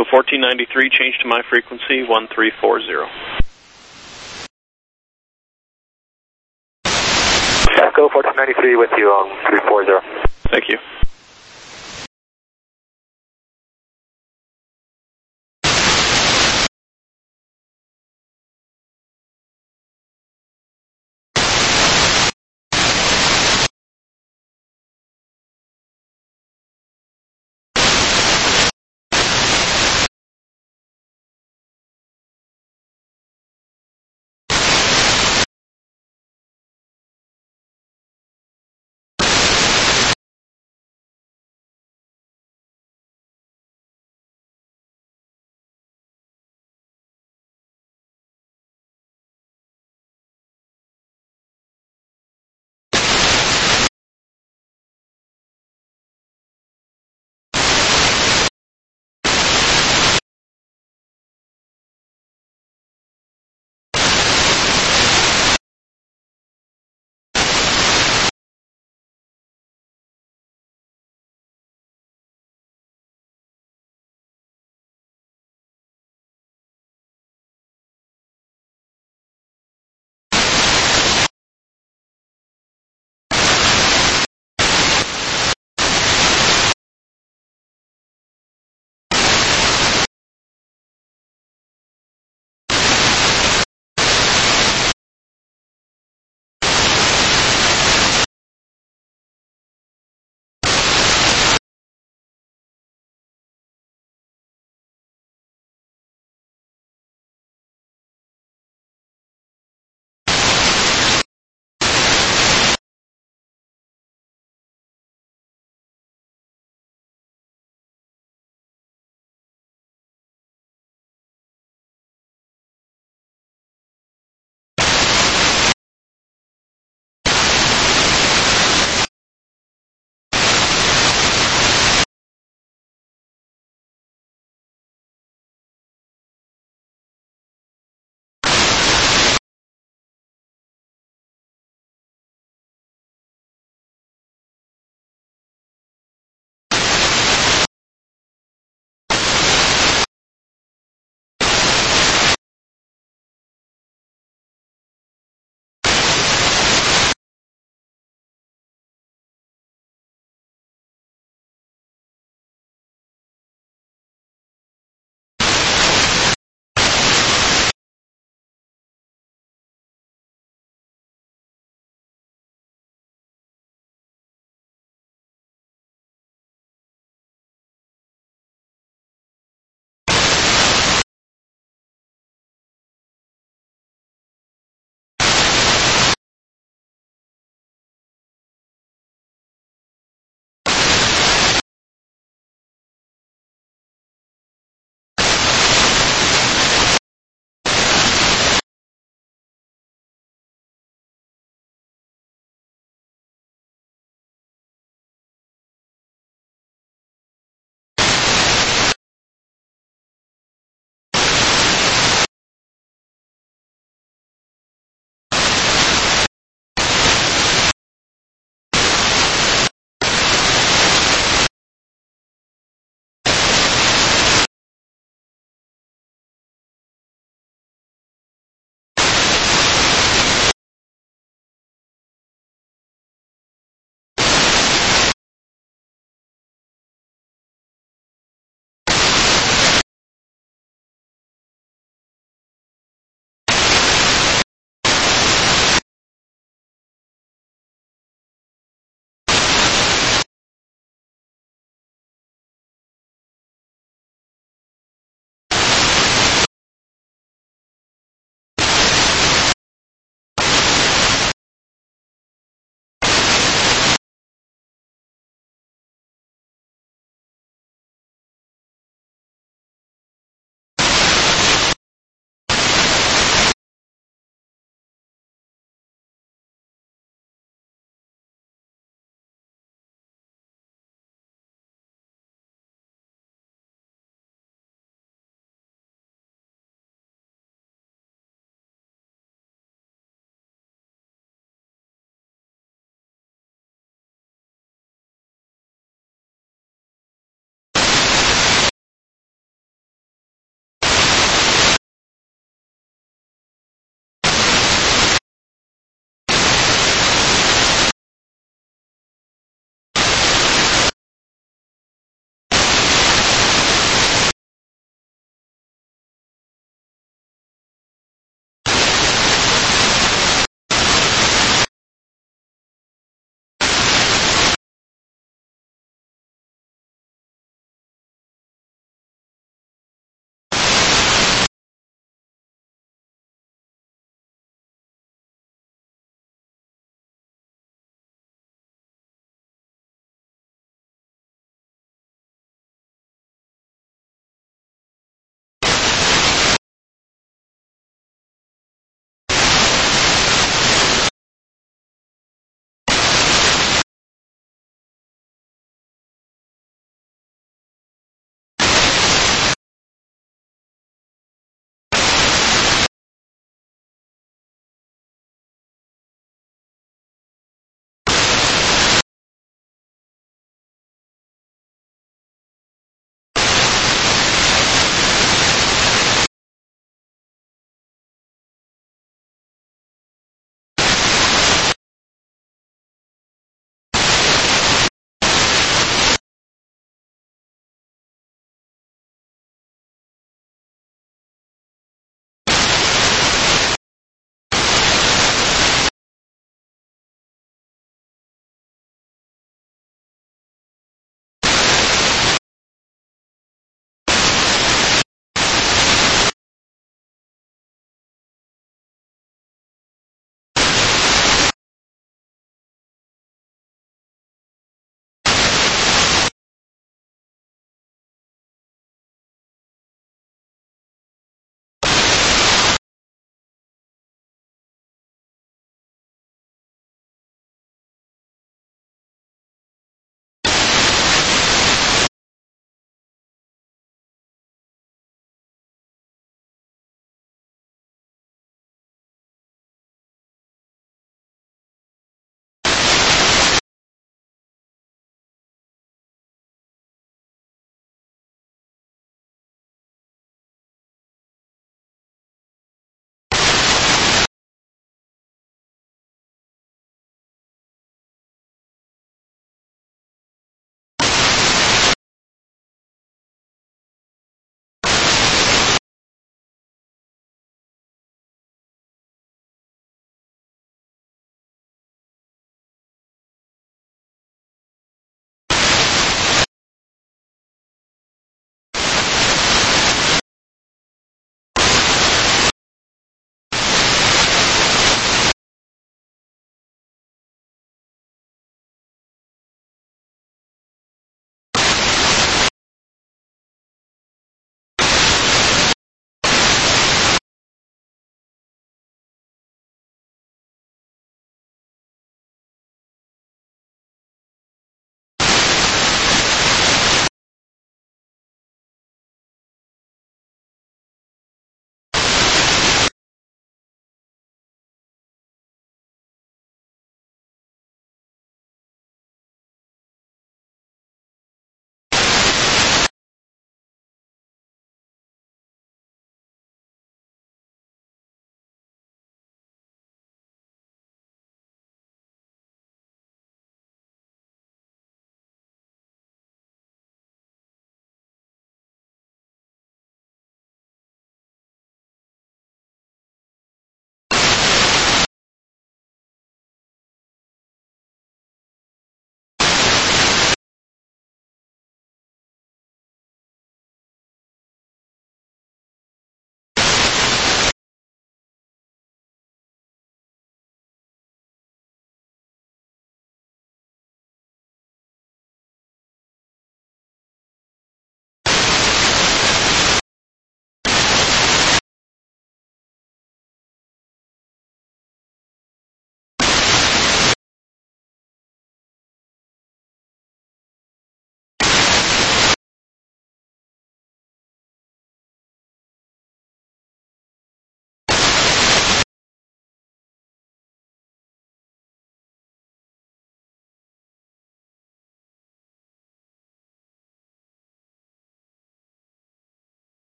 Echo 1493, change to my frequency 1340. Echo 1493 with you on 340. Thank you.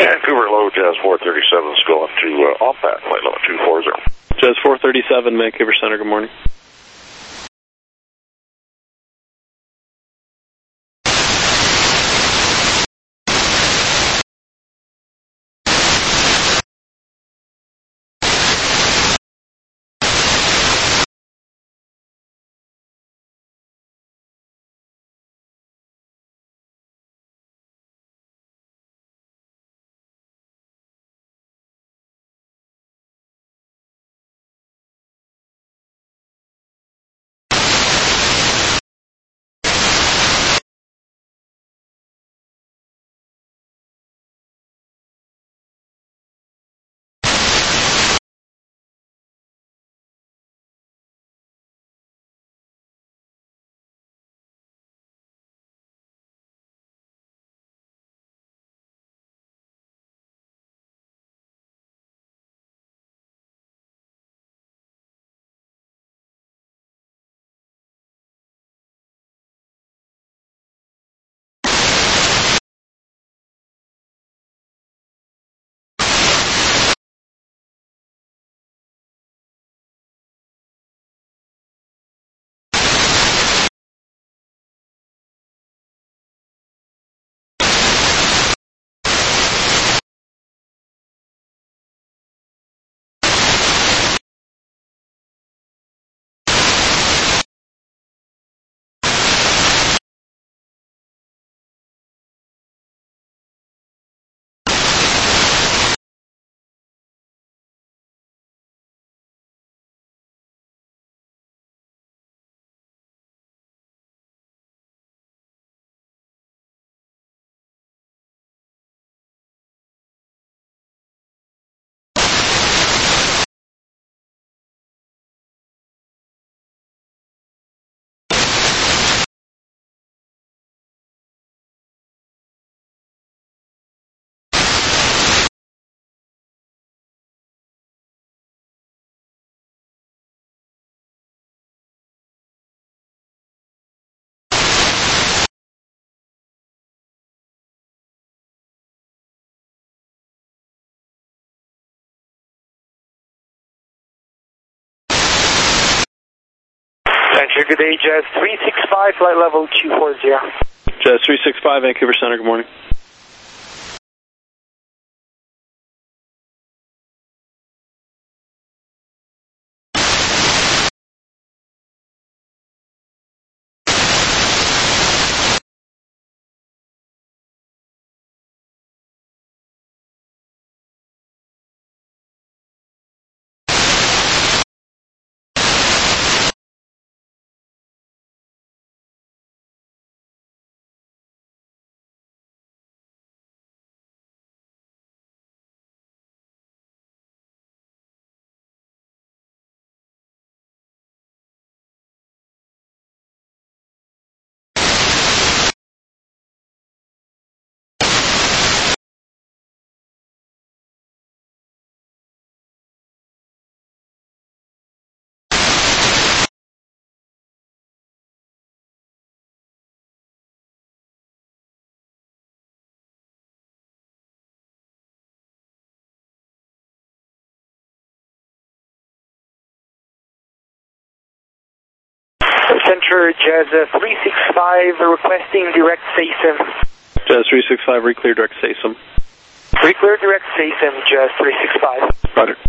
Vancouver low, Jazz 437 is going to OPAT, flight level 240. Jazz 437, Vancouver Center, good morning. Venture, good day, Jazz 365, flight level 240. Jazz 365, Vancouver Center, good morning. Center, Jazz 365, requesting direct SASM. Jazz 365, reclear direct SASM. Reclear direct SASM, Jazz 365. Roger.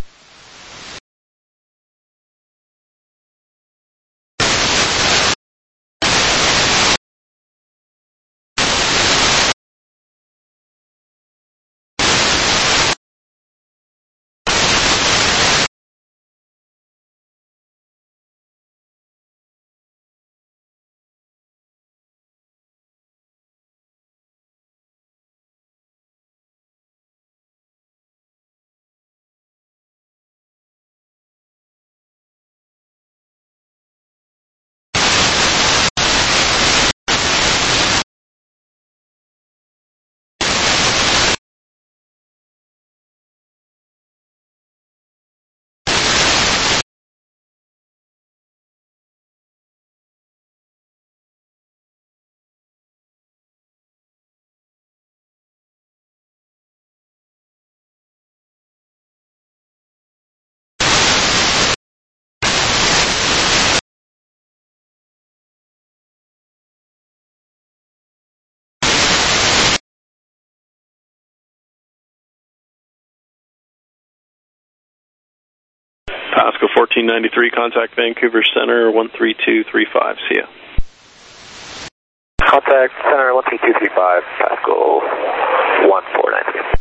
Pasco 1493, contact Vancouver Center 13235. See ya. Contact Center 13235, Pasco 1493.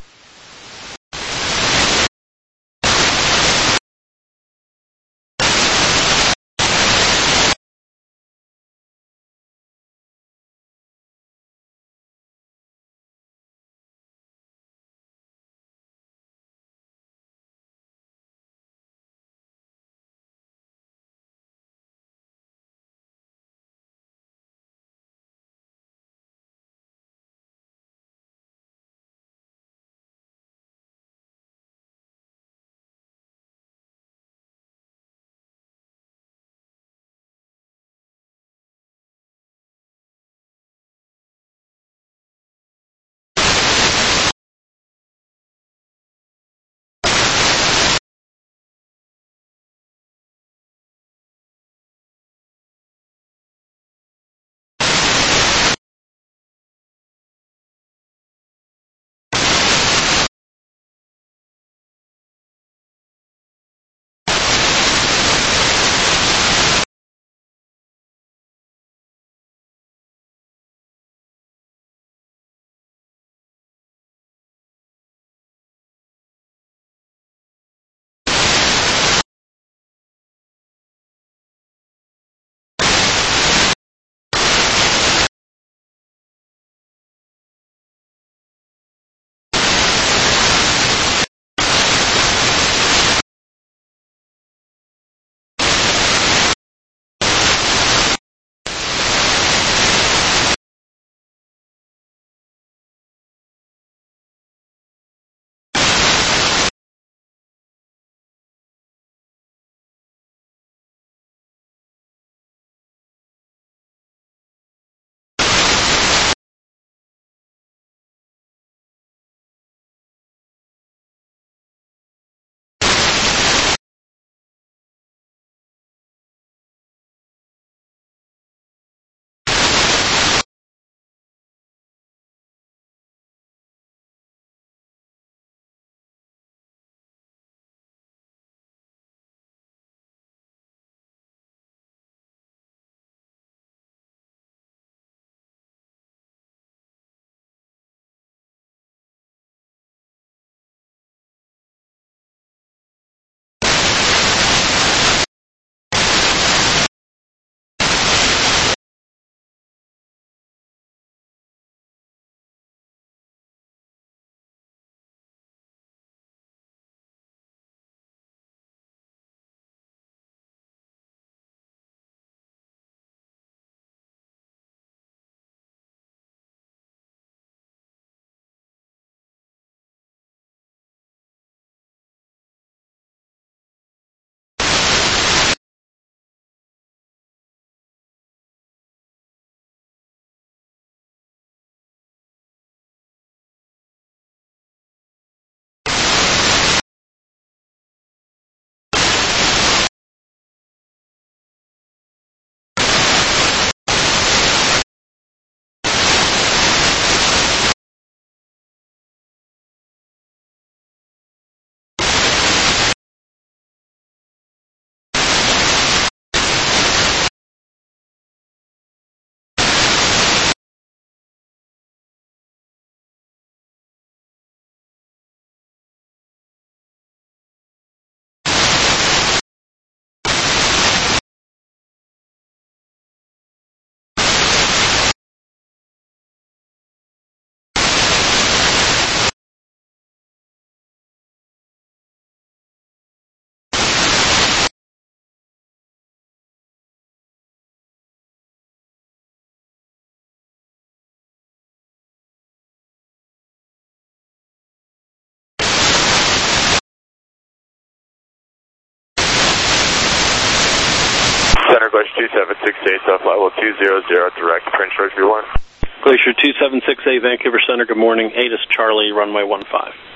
Center Glacier 2768, South Level 200, direct Prince George V1. Glacier 2768, Vancouver Center, good morning. ATIS Charlie, runway 15.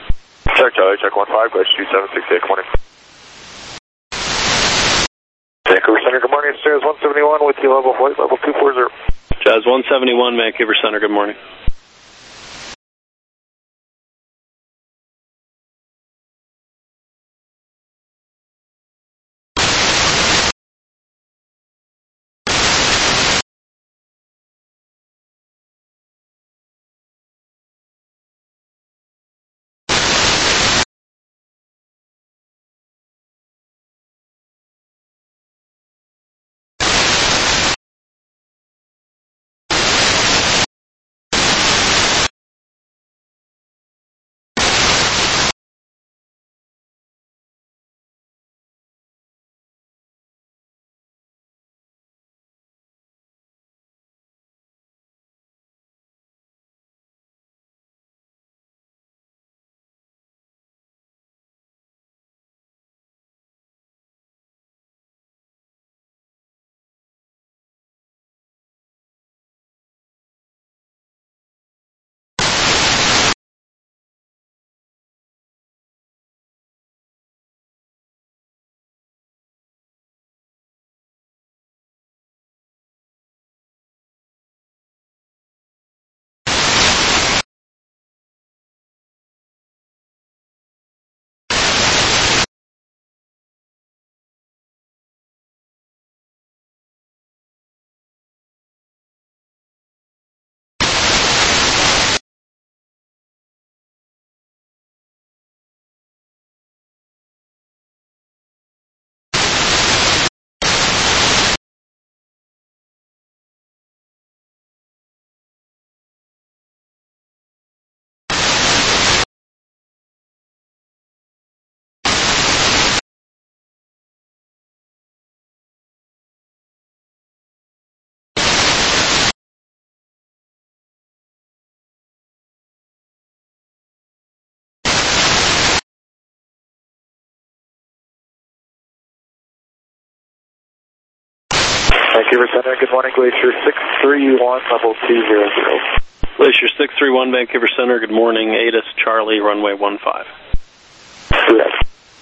Check Charlie, check 15, Glacier 2768, good morning. Vancouver Center, good morning. Stairs 171 with you, level flight, level 240. Jazz 171, Vancouver Center, good morning. Vancouver Center, good morning, Glacier 631, level 200. Glacier 631, Vancouver Center, good morning, ATIS Charlie, runway 15. Correct.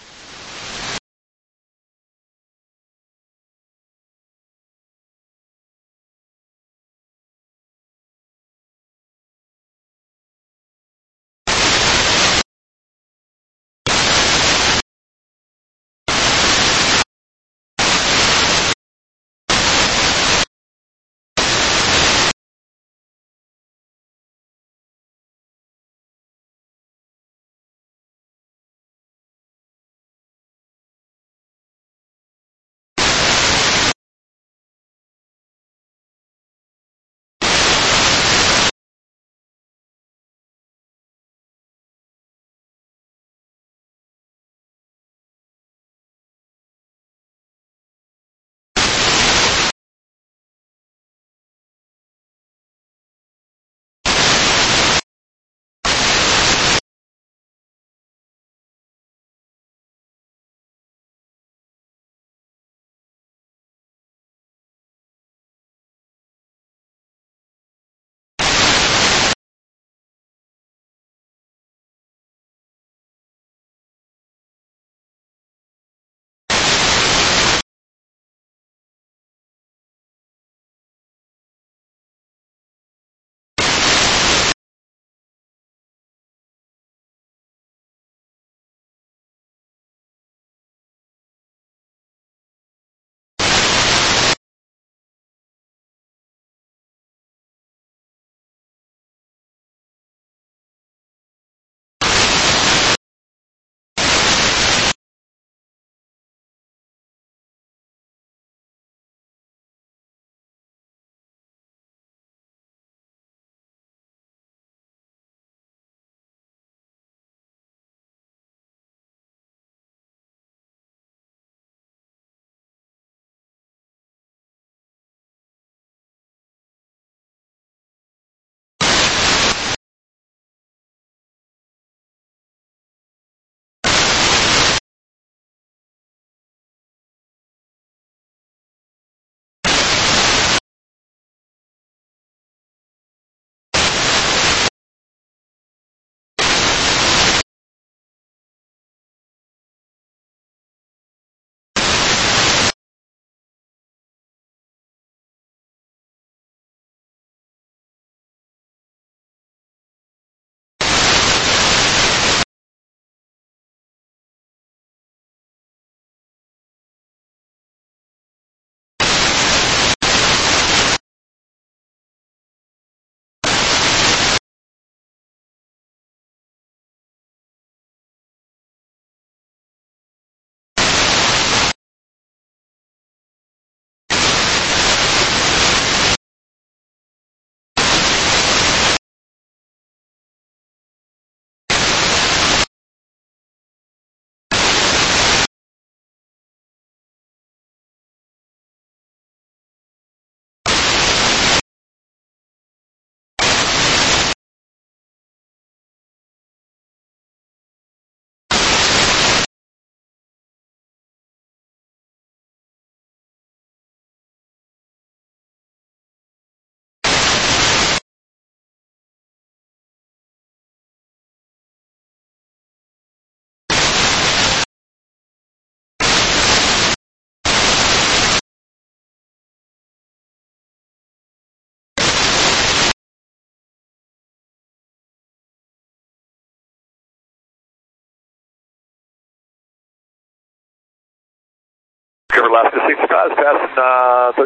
Alaska 65 is passing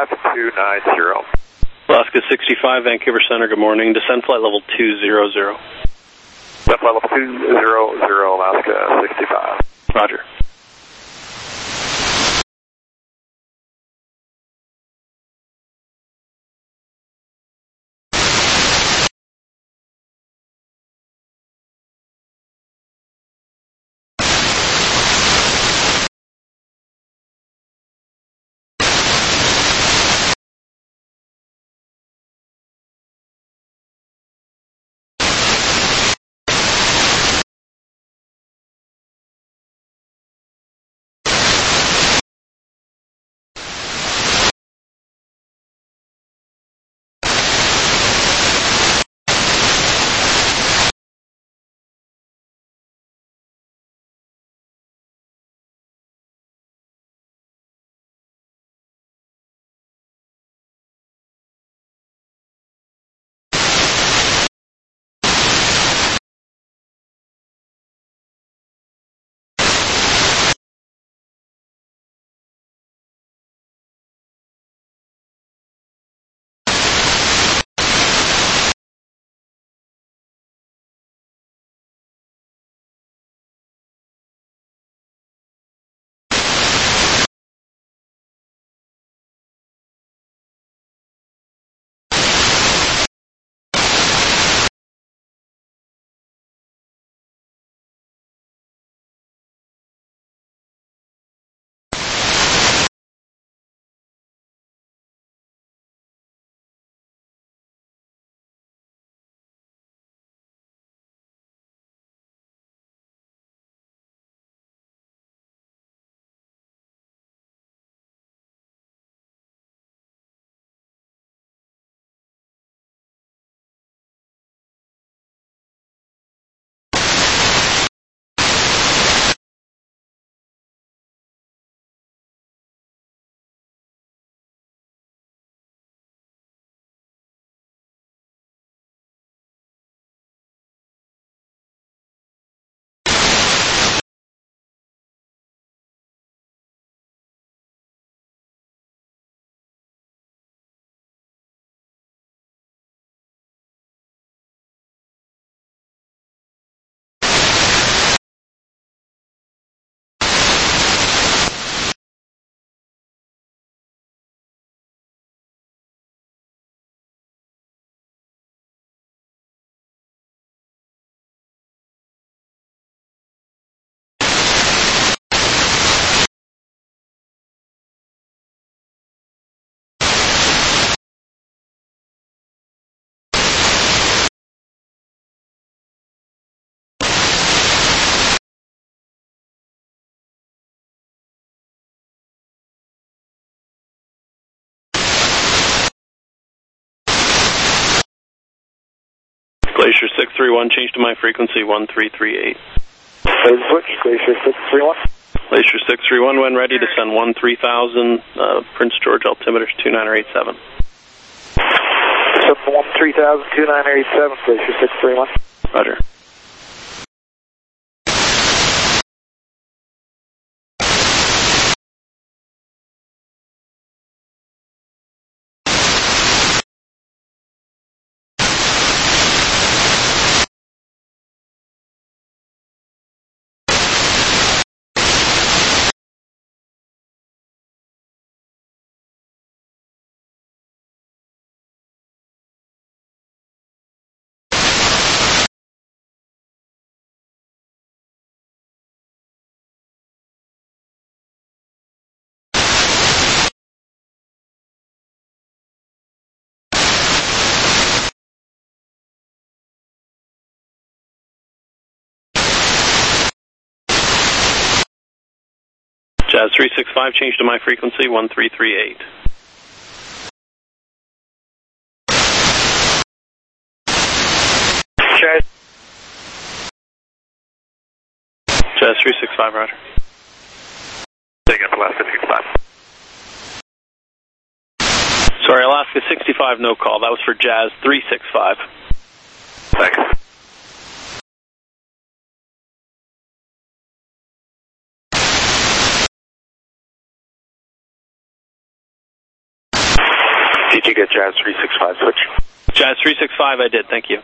35-290. Alaska 65, Vancouver Center, good morning. Descend flight level 200. Descend flight level 200, Alaska 65. Roger. Glacier 631, change to my frequency 1338. Phase switch, Glacier 631. Glacier 631, when ready to send 13,000, Prince George altimeter 2987. 3000, 2987, Glacier 631. Roger. Jazz 365, change to my frequency 1338. Jazz 365, roger. Take up Alaska 65. Sorry, Alaska 65, no call. That was for Jazz 365. Thanks. Did you get Jazz 365 switch? Jazz 365, I did, thank you.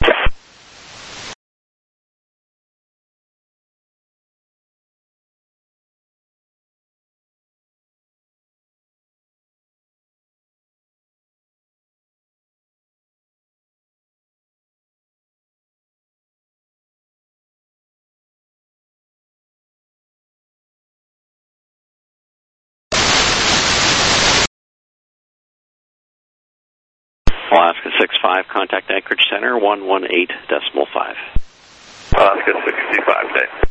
Alaska 65, contact Anchorage Center 118.5. Alaska 65, Dave.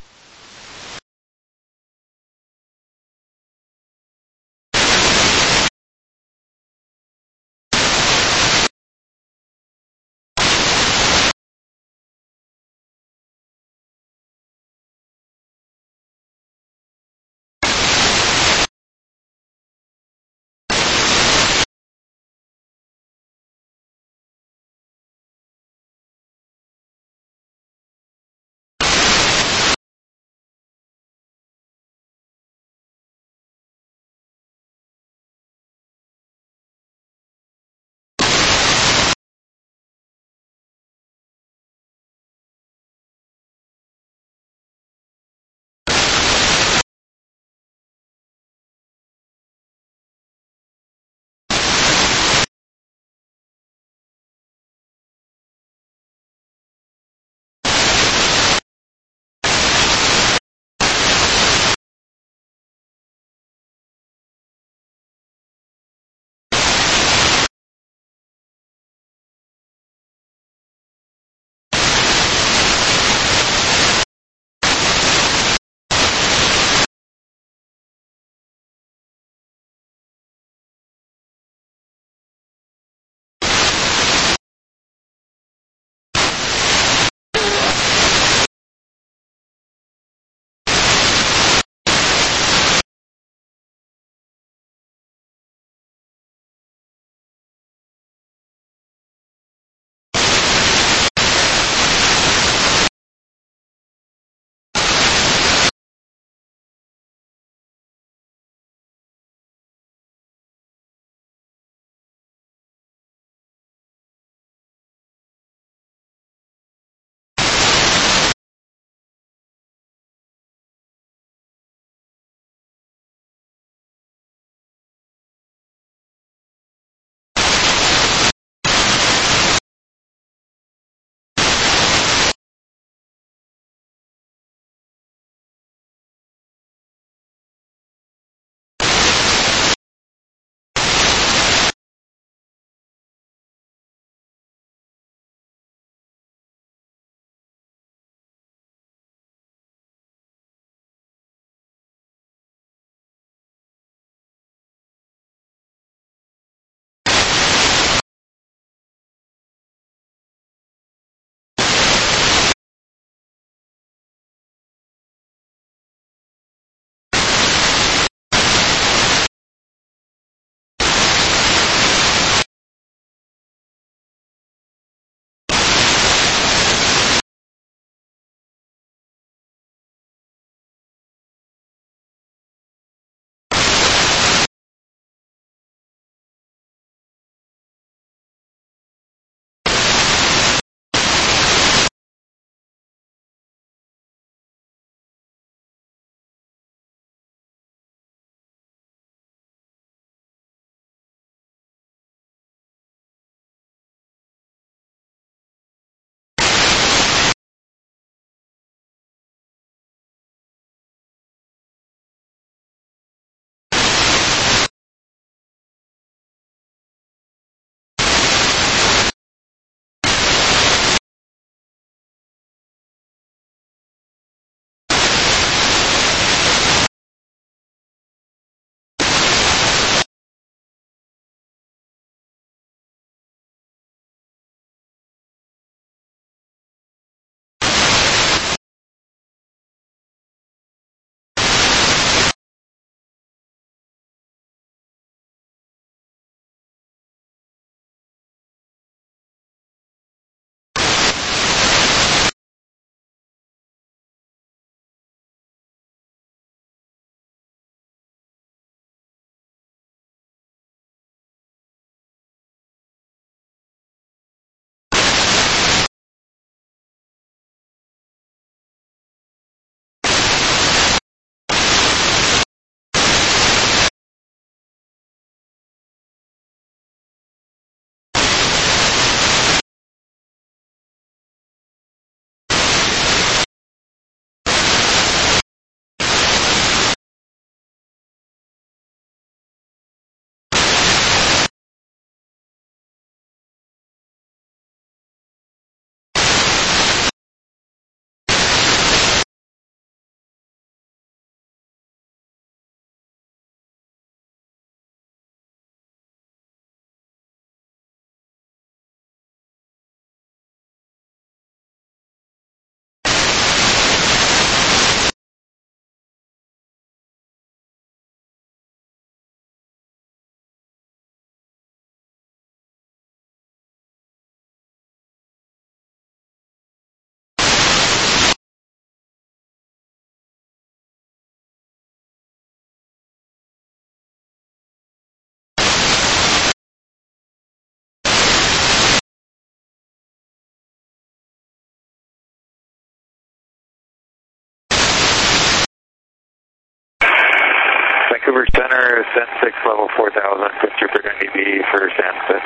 Vancouver Center, Ascent 6, level 4000, Prince Rupert NDB for Stansted.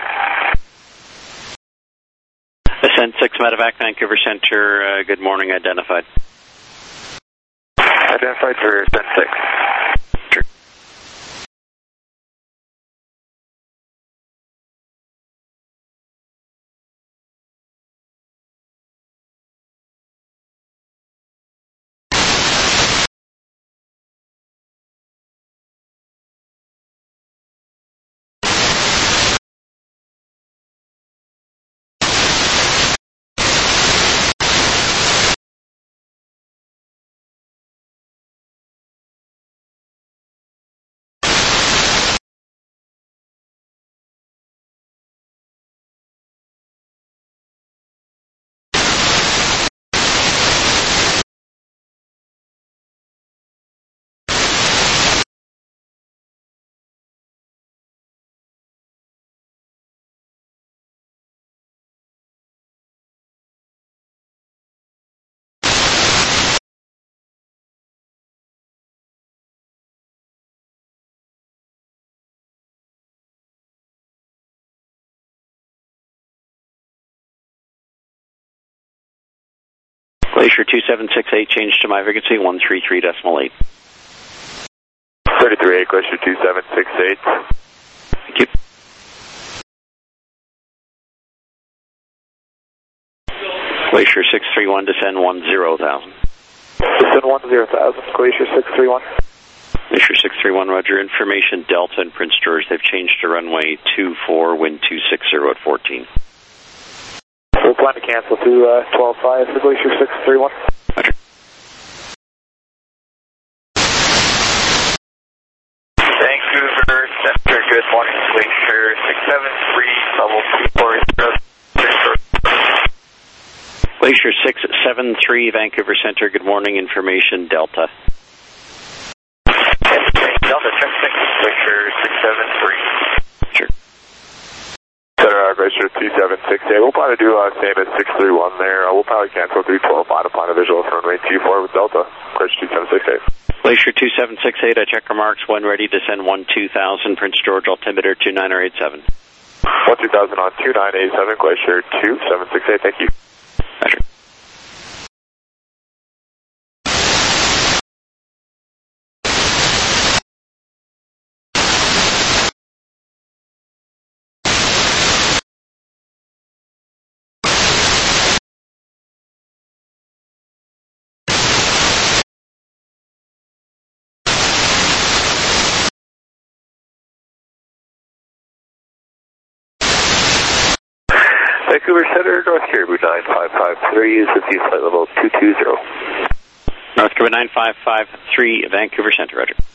Ascent 6 Medevac, Vancouver Center, good morning, identified. Identified for Ascent 6. Sure. Glacier 2768, change to my frequency 133.8. 33.8, Glacier 2768. Thank you. Glacier 631, descend 10,000. Descend 10,000, Glacier 631. Glacier 631, roger. Information Delta and Prince George, they've changed to runway 24, wind 260 at 14. We'll plan to cancel to 12.5 for Glacier 631. Roger. Vancouver Center, good morning, Glacier 673, level 240. Glacier 673, Vancouver Center, good morning, information Delta. Delta, check 6, Glacier 673. Sure. Center, Glacier 2768. We'll probably do same as 631 there. We'll probably cancel 312 upon a visual from runway 24 with Delta, Glacier 2768. Glacier 2768, I check remarks, when ready, descend 12,000, Prince George, altimeter 2987. 12,000 on 2987, Glacier 2768, thank you. Roger. Vancouver Center, North Caribou 9553 is with you, flight level 220. North Caribou 9553, Vancouver Center, roger.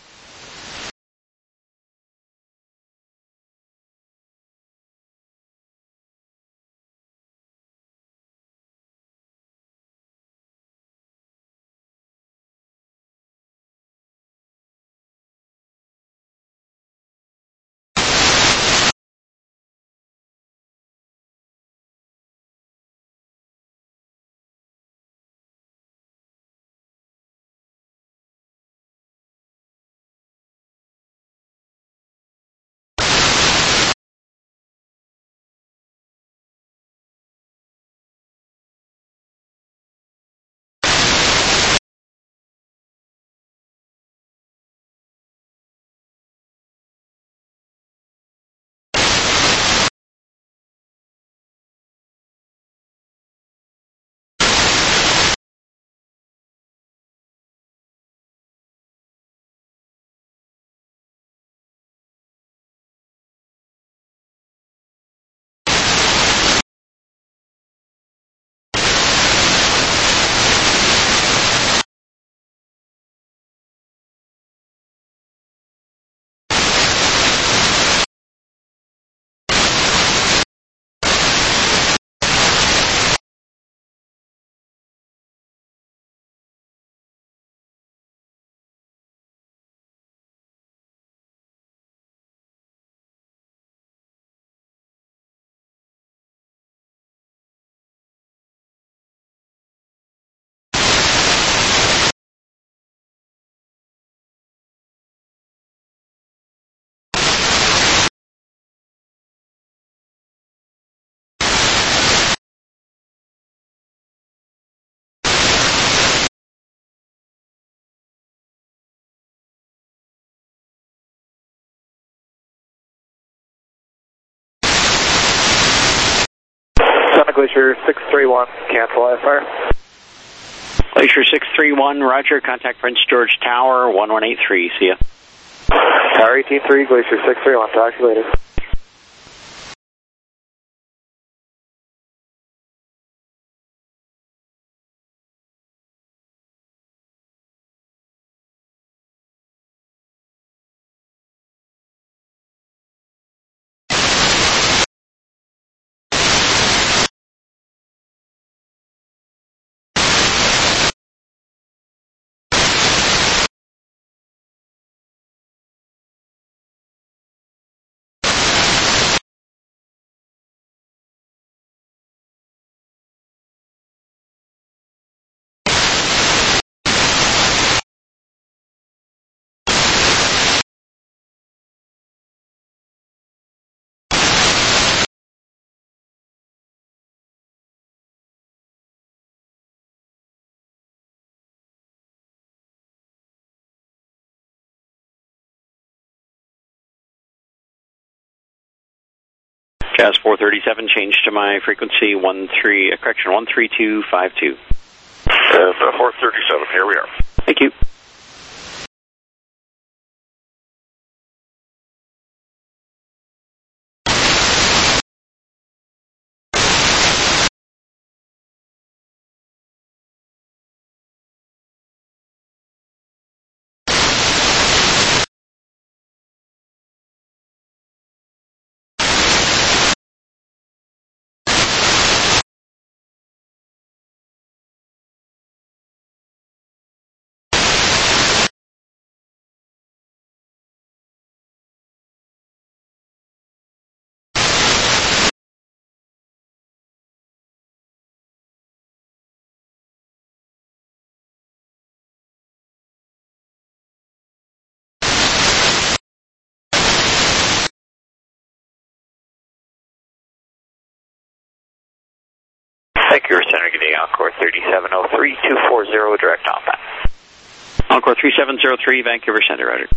Glacier 631, cancel IFR. Glacier 631, roger, contact Prince George Tower 1183, see ya. Tower 183, Glacier 631, talk to you later. Jazz 437, change to my frequency 13252. 437, here we are. Thank you. Thank you, Center, getting Encore 3703-240, direct outbound. Encore 3703, Vancouver Center, roger.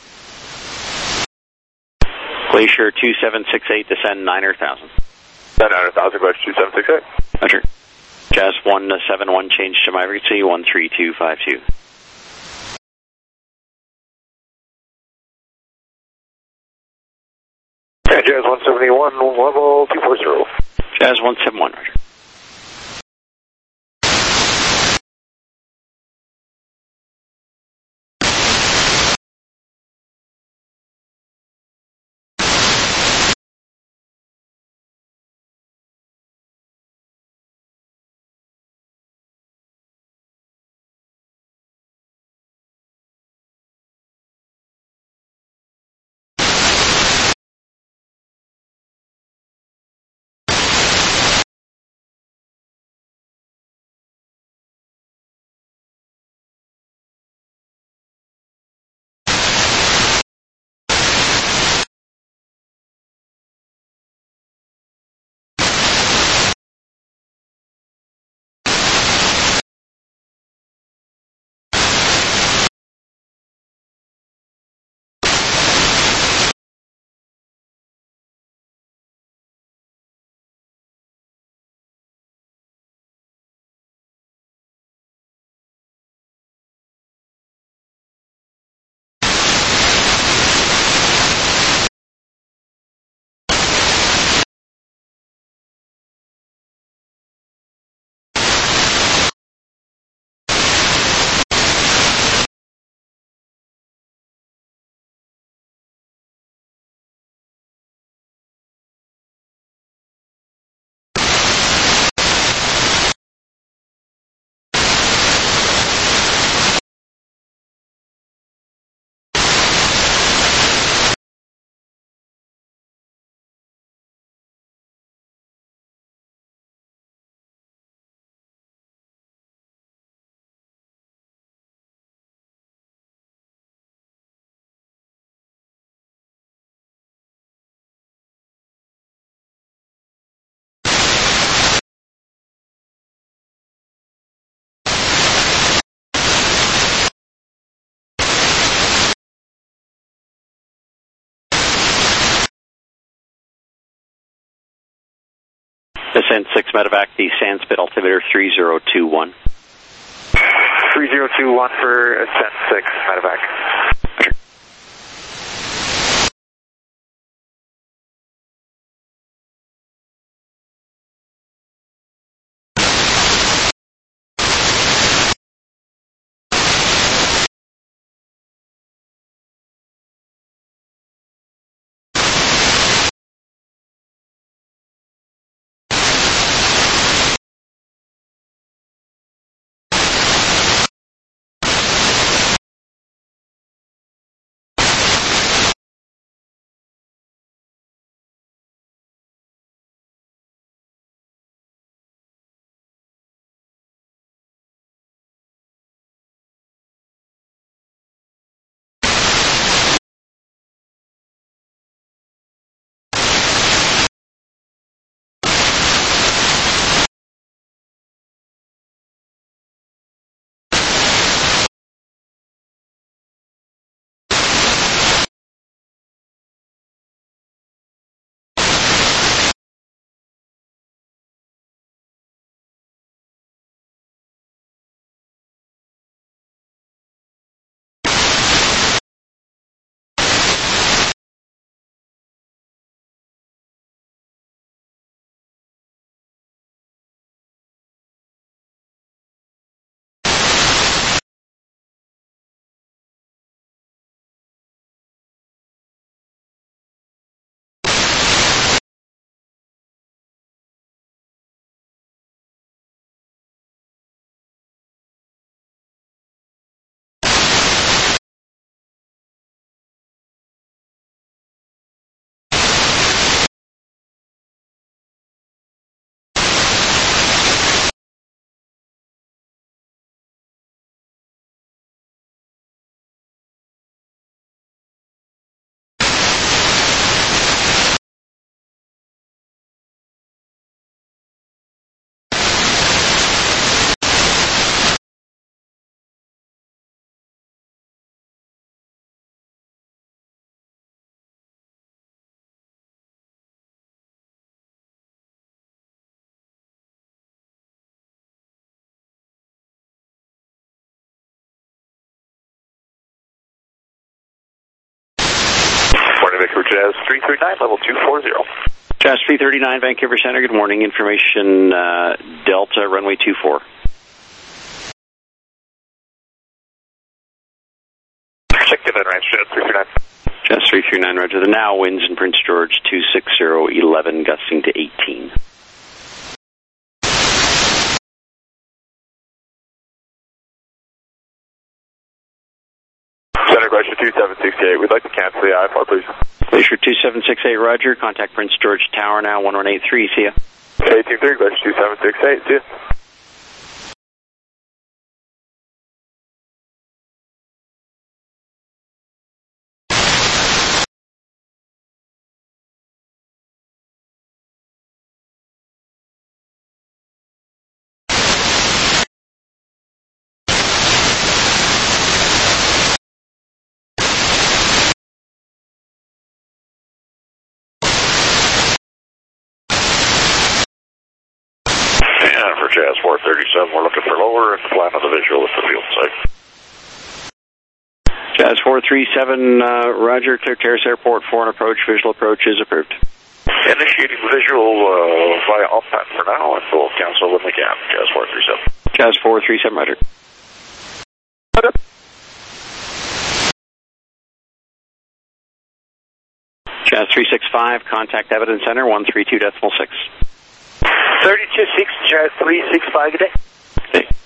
Glacier 2768, descend 9,000. 9,000, Glacier 2768. Roger. Jazz 171, change to my frequency 13252. Jazz 171, level 240. Jazz 171, roger. Ascent 6 medevac, the Sandspit altimeter 3021. 3021 for Ascent 6 medevac. Vancouver Jazz 339, level 240. Jazz 339, Vancouver Center, good morning. Information Delta, runway 24. Check in range, Jazz 339. Jazz 339, roger. The now winds in Prince George 26011, gusting to 18. Center Glacier 2768, we'd like to cancel the IFR, please. Glacier 2768, roger. Contact Prince George Tower now, 1183, see ya. 183, Glacier 2768, see ya. And for Jazz 437, we're looking for lower and flat on the visual at the field site. Jazz 437, roger. Clear Terrace Airport, foreign approach, visual approach is approved. Initiating visual via off-pat for now, and we'll cancel when we can. Jazz 437. Jazz 437, roger. Jazz 365, contact Evidence Center, 132.6. 32.6, Jazz 365, good day. Okay.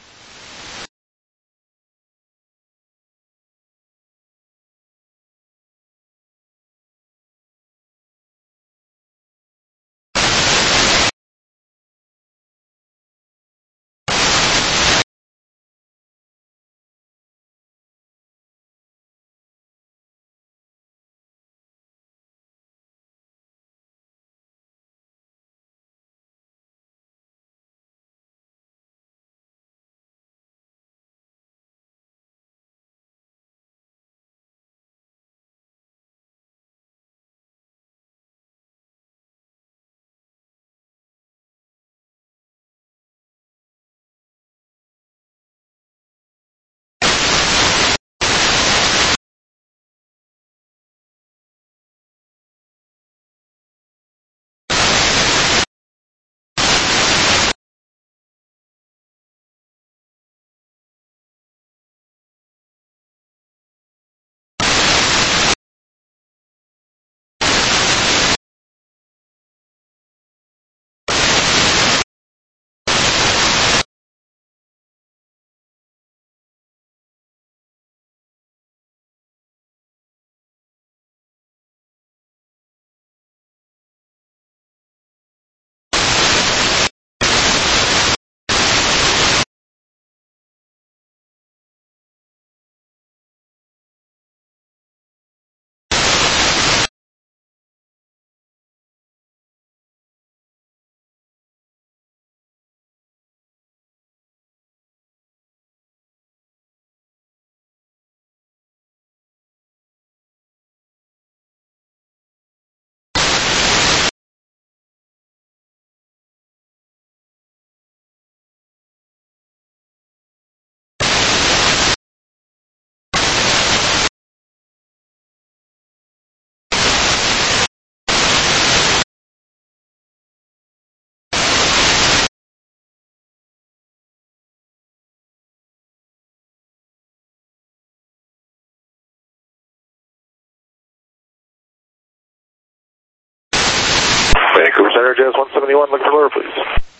Vancouver Center, Jazz 171, look for Laura, please.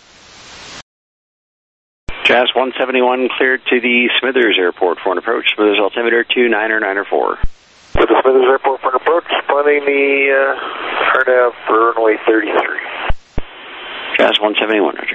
Jazz 171 cleared to the Smithers Airport for an approach. Smithers altimeter 2994. To the Smithers Airport for an approach, planning the RNAV for runway 33. Jazz 171, Roger.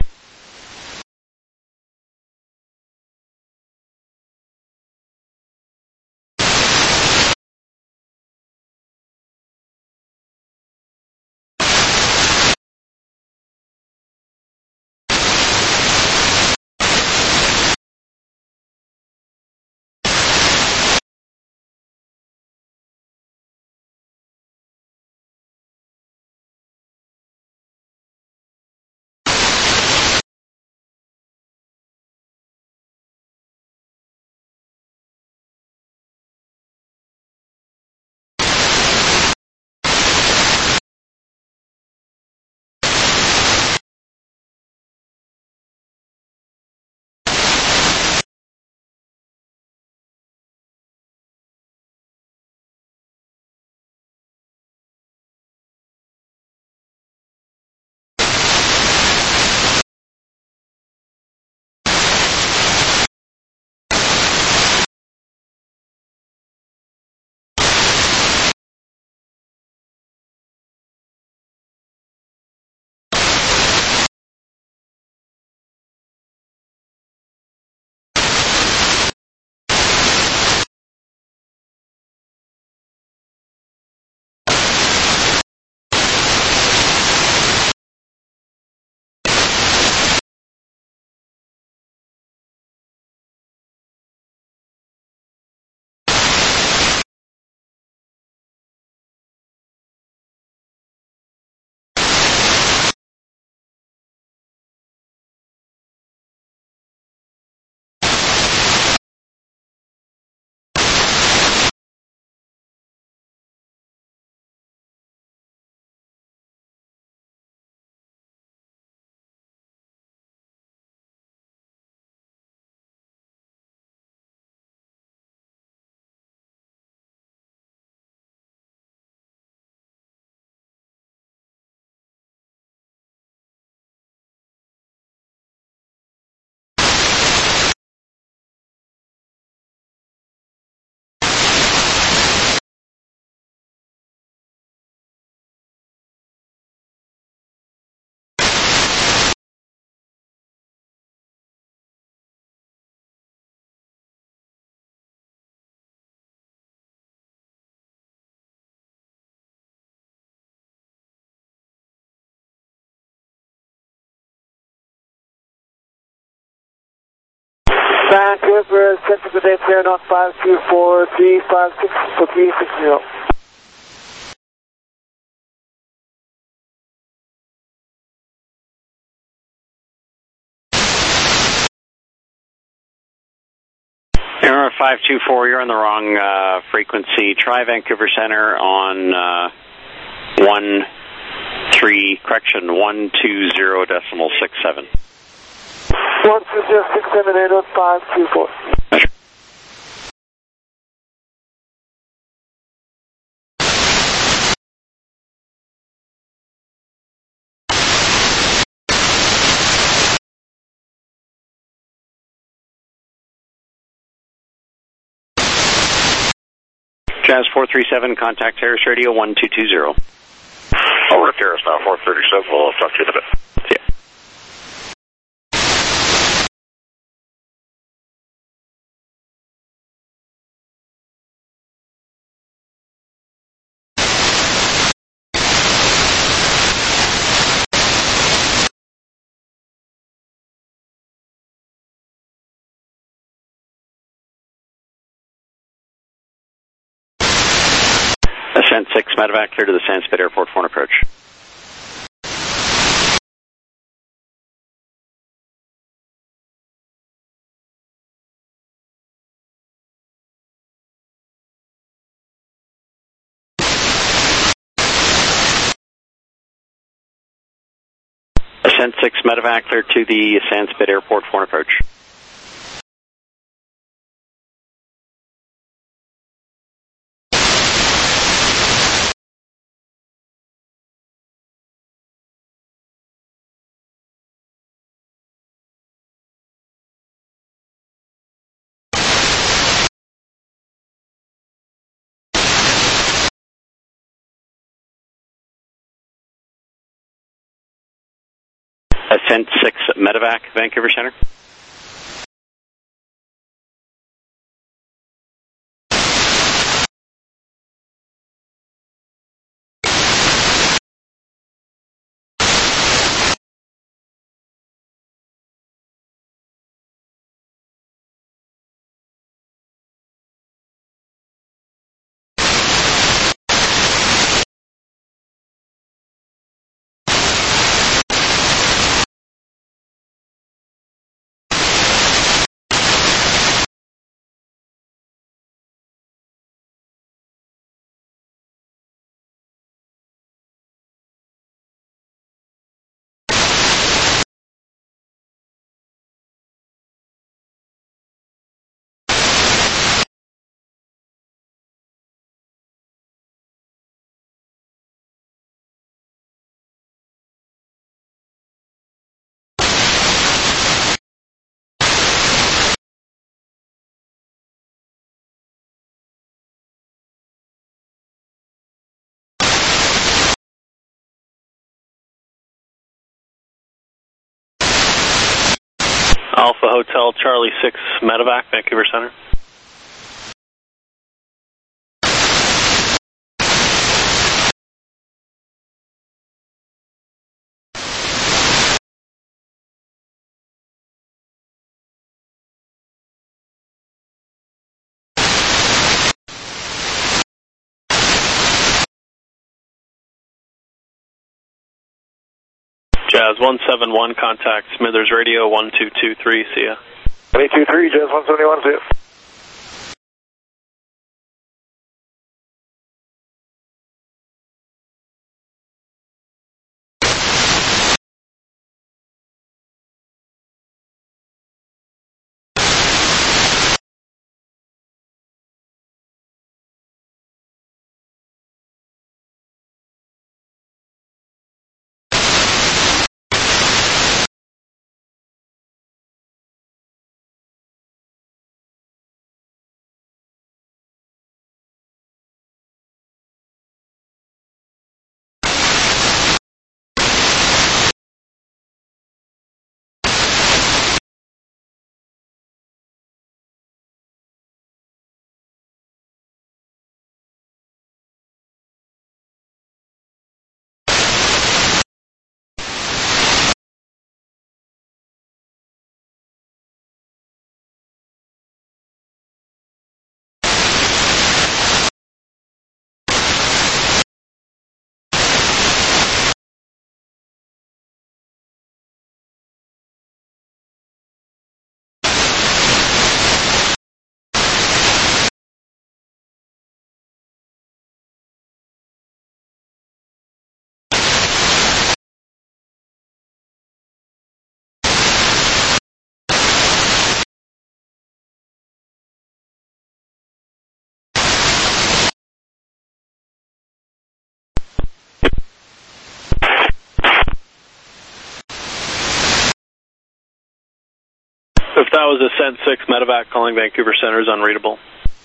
Vancouver, Central Today, Clear, North 524356 for 360. Air 524, you're on the wrong frequency. Try Vancouver Center on 120.67. 120.6780.524. Jazz 437, contact Terrace Radio 1220. Over to Terrace now, 437. We'll talk to you in a bit. See ya. Ascent 6, medevac clear to the Sandspit Airport for an approach. Ascent 6, medevac clear to the Sandspit Airport for an approach. Ascent 6 Medevac, Vancouver Center. Alpha Hotel Charlie 6 Medevac, Vancouver Center. Jazz 171, contact Smithers Radio 1223, see ya. 823, Jazz 171, see ya. If that was Ascent 6 Medevac calling Vancouver Center is unreadable.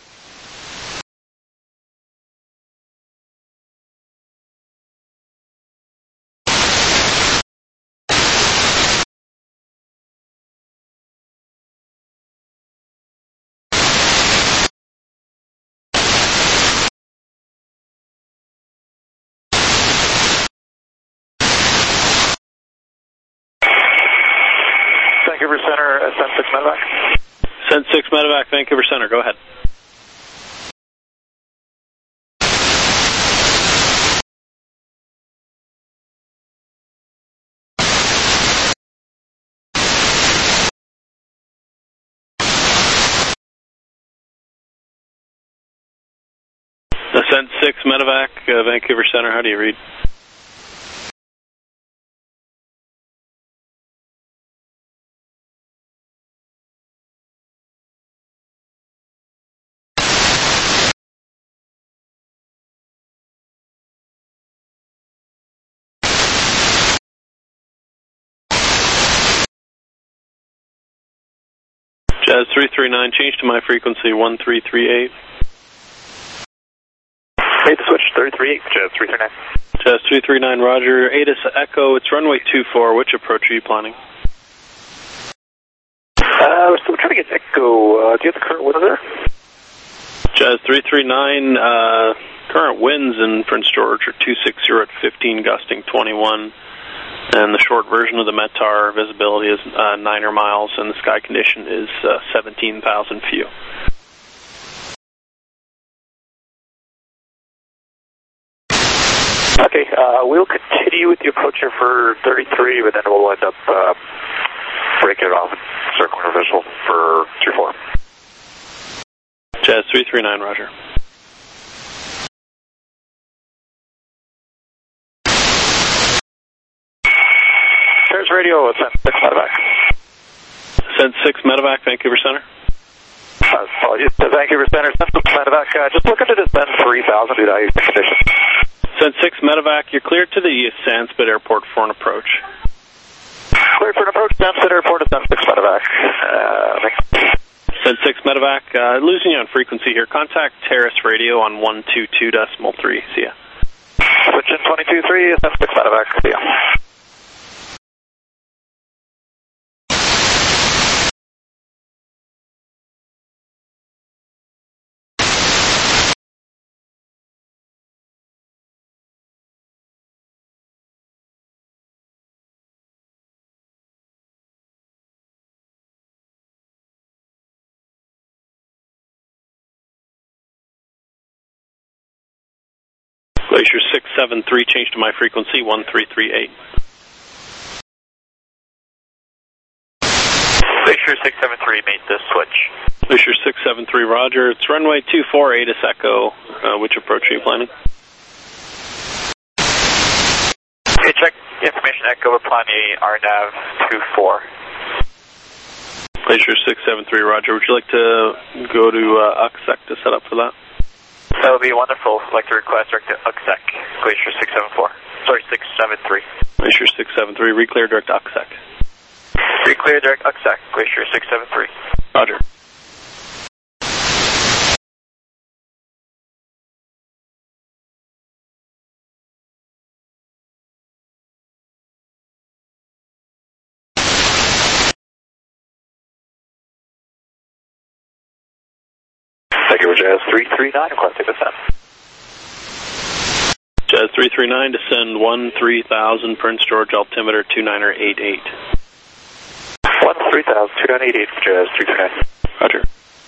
Vancouver Center, Ascent 6 Medevac. Ascent 6 Medevac, Vancouver Center, go ahead. Ascent 6 Medevac, Vancouver Center, how do you read? Jazz 339, change to my frequency 1338. Made the switch, 338, Jazz 339. Jazz 339, Roger. ATIS Echo, it's runway 24. Which approach are you planning? We're still trying to get Echo. Do you have the current winds there? Jazz 339, current winds in Prince George are 260 at 15, gusting 21. And the short version of the METAR visibility is 9 miles, and the sky condition is 17,000 feet. Okay, we'll continue with the approach here for 33, but then we'll end up breaking it off and circling our visual for 24. Jazz 339, Roger. There's radio, Ascent 6 medevac. Ascent 6 medevac, Vancouver Center. Apologies to Vancouver Center, Ascent 6 medevac. Just looking to descend 3,000 due to ice conditions. Ascent 6 medevac, you're cleared to the Sanspit Airport for an approach. Cleared for an approach, Sanspit Airport, Ascent 6 medevac. Ascent 6 medevac, losing you on frequency here. Contact Terrace Radio on 122.3. See ya. Switch in 22.3, Ascent 6 medevac. See ya. Glacier 673, change to my frequency, 1338. Glacier 673 made the switch. Glacier 673, Roger. It's runway 24, ATIS Echo. Which approach are you planning? Okay, check information Echo, we're planning RNAV 24. Glacier 673, Roger. Would you like to go to UXEC to set up for that? That would be wonderful. I'd like to request direct to UXEC, Glacier 674. Sorry, 673. Glacier 673, reclear direct UXEC. Reclear direct UXEC, Glacier 673. Roger. Thank you, Jazz 339, requesting descent. Jazz 339, descend 13,000, Prince George, altimeter 2988. 13,000, 2988 for Jazz 339. Roger.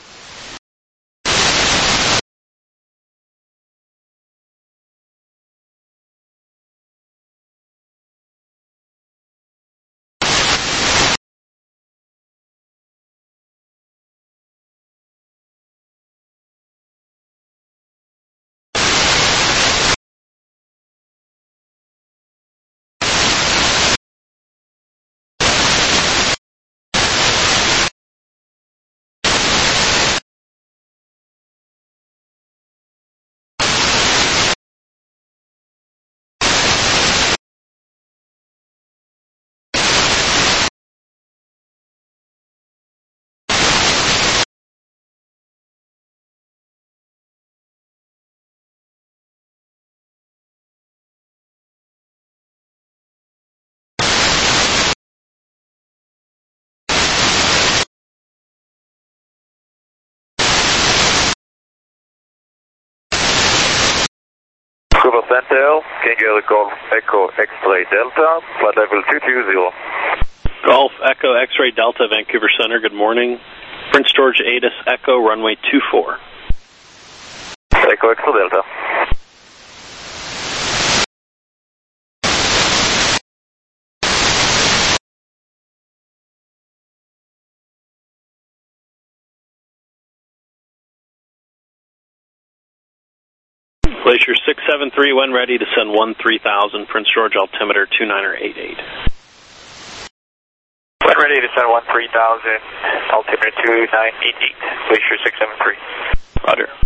Cuba Centel, King Golf Echo X-Ray Delta, flight level 220. Golf Echo X-Ray Delta, Vancouver Center, good morning. Prince George ATIS Echo, runway 24. Echo X-Ray Delta. Glacier 673, when ready, descend 13,000, Prince George, altimeter 2988. When ready to send 13,000, altimeter 2988, Glacier 673. Roger.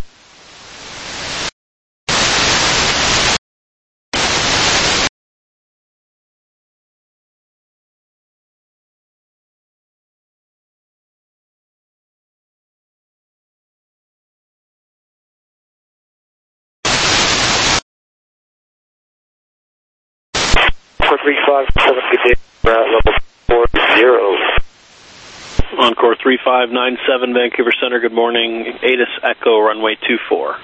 357, good day, level 40. Encore 3597, Vancouver Center, good morning. ATIS Echo, runway 24.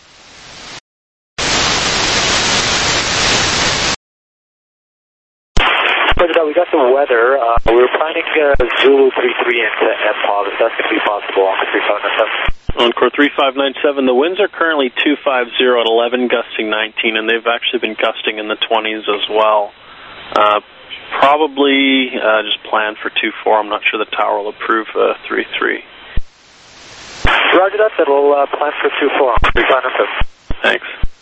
We got the weather. We were planning Zulu 33 into MPOV, if that's going to be possible on the 3597. Encore 3597, the winds are currently 250 at 11, gusting 19, and they've actually been gusting in the 20s as well. Probably just plan for 24. I'm not sure the tower will approve 33. Roger that, then we'll plan for 24 on 3597. Thanks.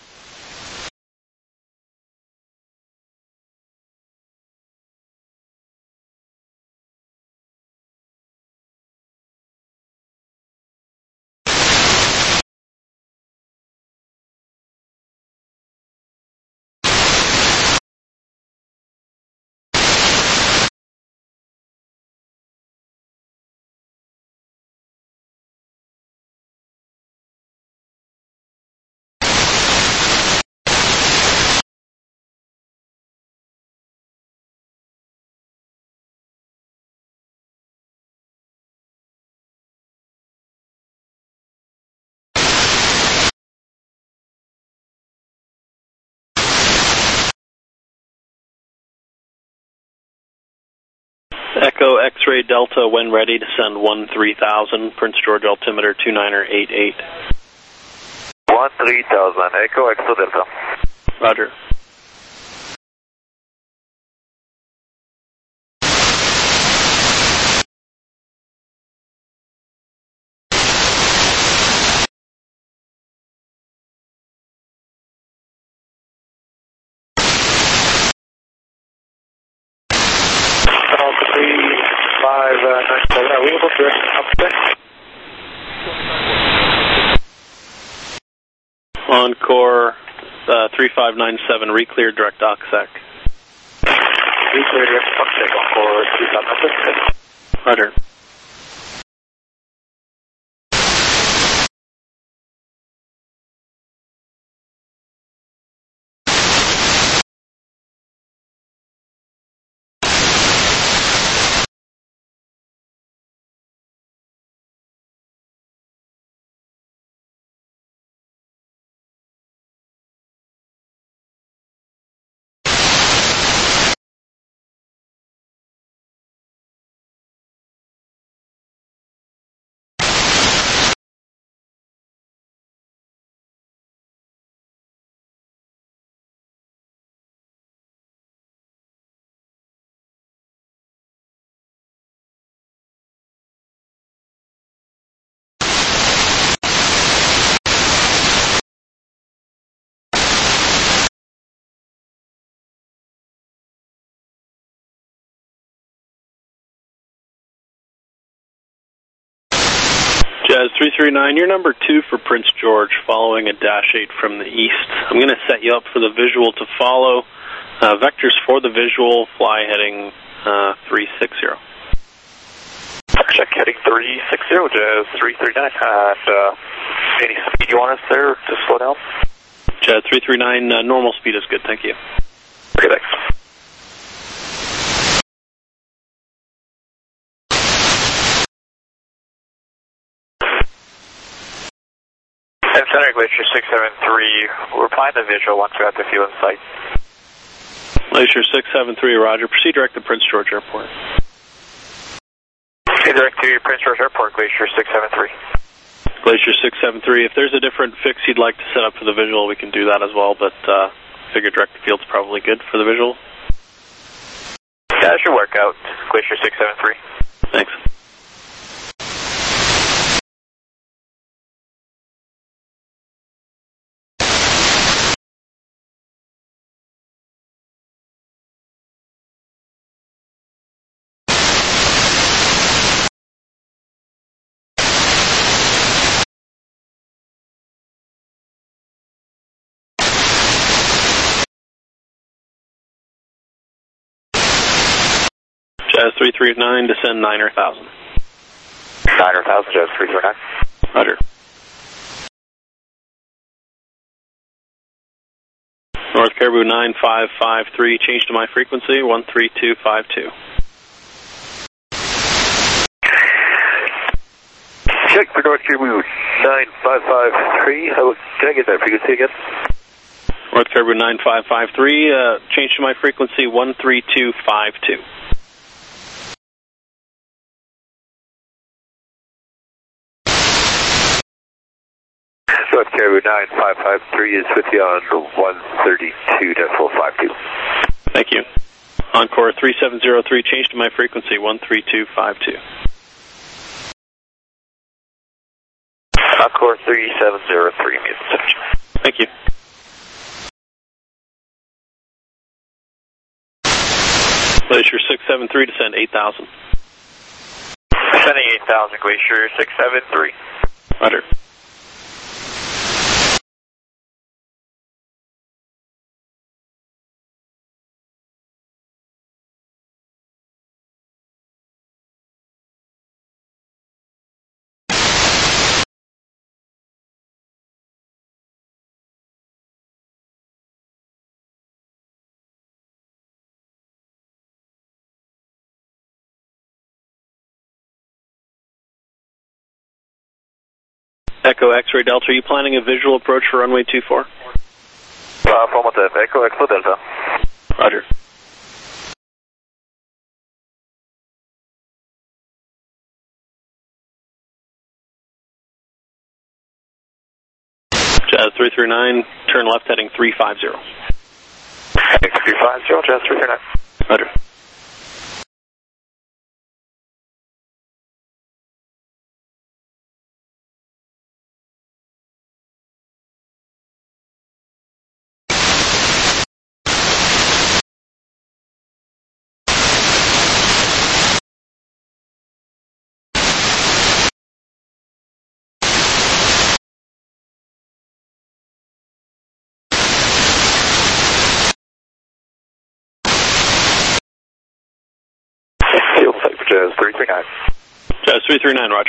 Echo X-Ray Delta, when ready to send 13000, Prince George altimeter 2988. 13000, Echo X-Ray Delta. Roger. Encore 3597, reclear direct OXEC. Reclear direct OXEC, Encore 3597. Roger. Jazz 339, you're number 2 for Prince George, following a -8 from the east. I'm going to set you up for the visual to follow. Vectors for the visual, fly heading 360. Check heading 360, Jazz 339. And any speed you want us there to slow down? Jazz 339, normal speed is good, thank you. Okay, thanks. Center Glacier 673, we're applying the visual once we have the fuel in sight. Glacier 673, roger. Proceed direct to Prince George Airport. Proceed direct to Prince George Airport, Glacier 673. Glacier 673, if there's a different fix you'd like to set up for the visual, we can do that as well, but figure direct to field's probably good for the visual. Yeah, that should work out, Glacier 673. Thanks. Jazz 339, descend 9,000. 9,000, Jazz 339. Roger. North Caribou 9553, change to my frequency, 13252. Check for North Caribou 9553. Can I get that frequency again? North Caribou 9553, change to my frequency, 13252. North Caribou 9553 is with you on 132.52. Thank you. Encore 3703, change to my frequency, 13252. Encore 3703, music. Thank you. Glacier 673, descend 8,000. Descending 8,000, Glacier 673. Roger. Echo X-ray Delta, are you planning a visual approach for runway 24? Affirmative, Echo X-ray Delta. Roger. Jazz 339, turn left heading 350. 350, Jazz 339. Roger. Field site for Jazz 339. Jazz 339, roger.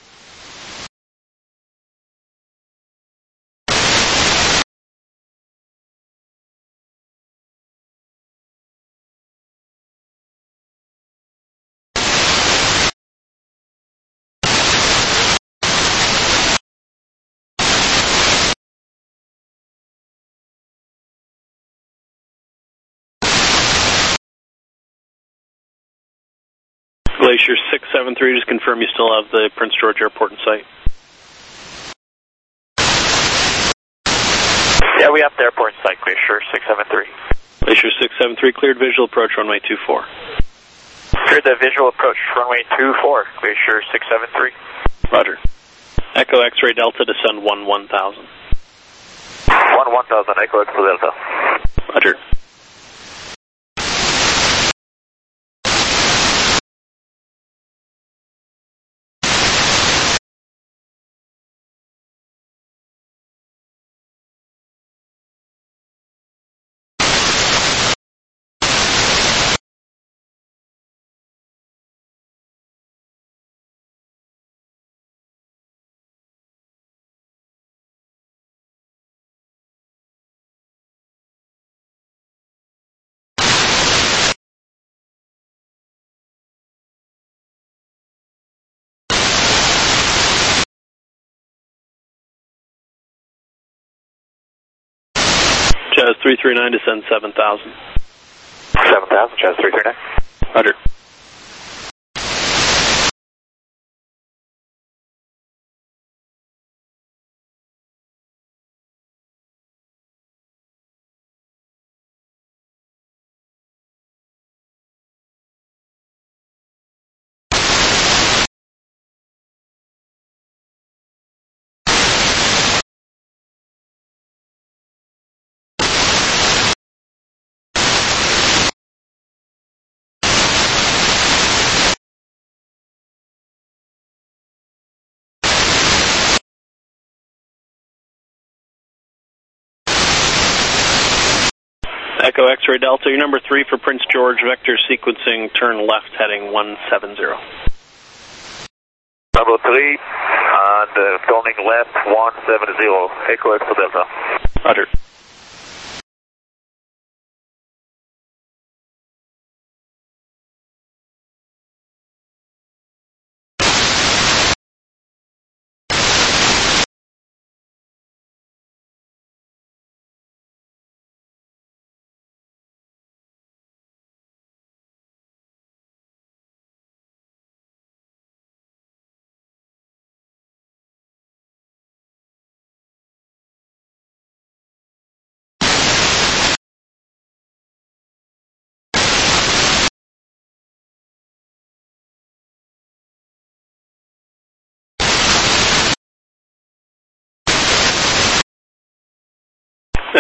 Glacier 673, just confirm you still have the Prince George Airport in sight. Yeah, we have the airport in sight, Glacier 673. Glacier 673, cleared visual approach runway 24. Cleared the visual approach runway 24, Glacier 673. Roger. Echo X-ray Delta, descend 1000. 1000, Echo X-ray Delta. Roger. Jazz 339, descend 7000. 7000, Jazz 339. Roger. Echo X-ray Delta, your number 3 for Prince George, vector sequencing, turn left heading 170. Number 3, and turning left 170, Echo X-ray Delta. Roger.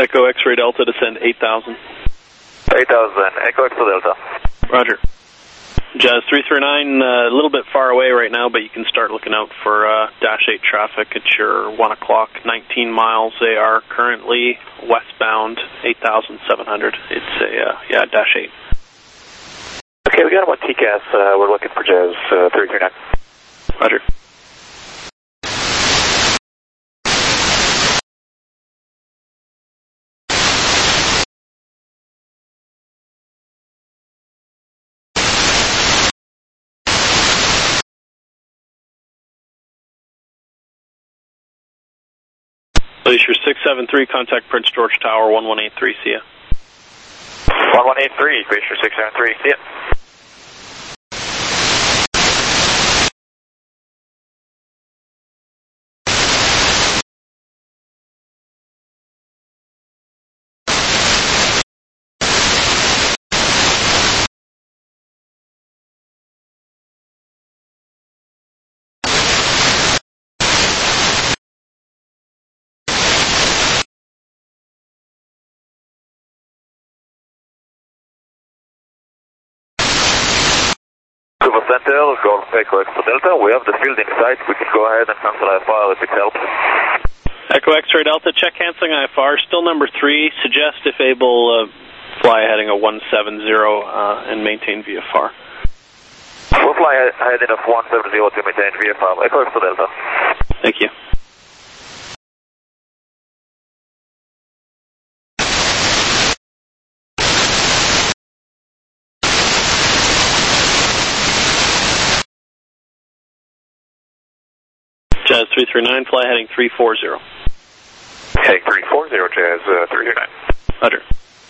Echo X-ray Delta, descend 8,000. 8,000, Echo X Delta. Roger. Jazz 339, a little bit far away right now, but you can start looking out for Dash 8 traffic at your 1 o'clock, 19 miles. They are currently westbound, 8,700. It's a, Dash 8. Okay, we got one TCAS. We're looking for Jazz 339. Roger. Glacier 673, contact Prince George Tower 1183, see ya. 1183, Glacier 673, see ya. Super Center, Golf Echo X Delta. We have the field in sight. We can go ahead and cancel IFR if it helps. Echo X-ray Delta, check canceling IFR. Still number 3. Suggest, if able, fly heading a 170 and maintain VFR. We'll fly heading of 170 to maintain VFR. Echo X Delta. Thank you. Jazz 339, fly heading 340. Heading 340, Jazz 339. Roger.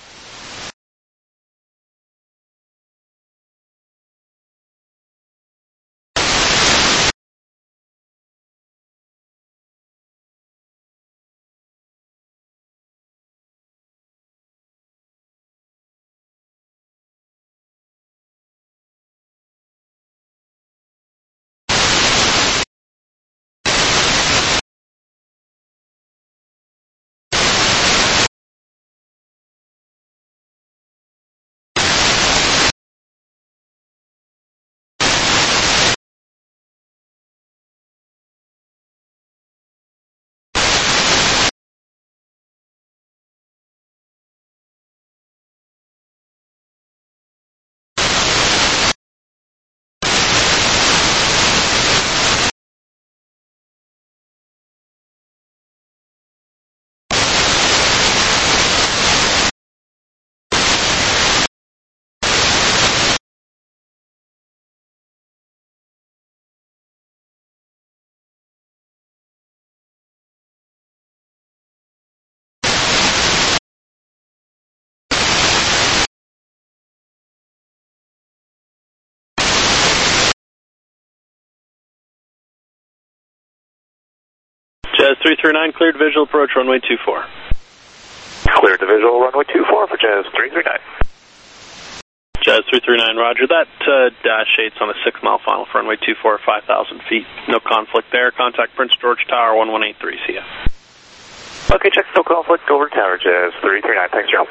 Jazz 339, cleared visual approach runway 24. Cleared the visual runway 24 for Jazz 339. Jazz 339, roger that. Dash 8's on a 6-mile final for runway 24, 5,000 feet. No conflict there. Contact Prince George Tower 1183, see ya. Okay, check, no conflict, over tower, Jazz 339, thanks, Joe.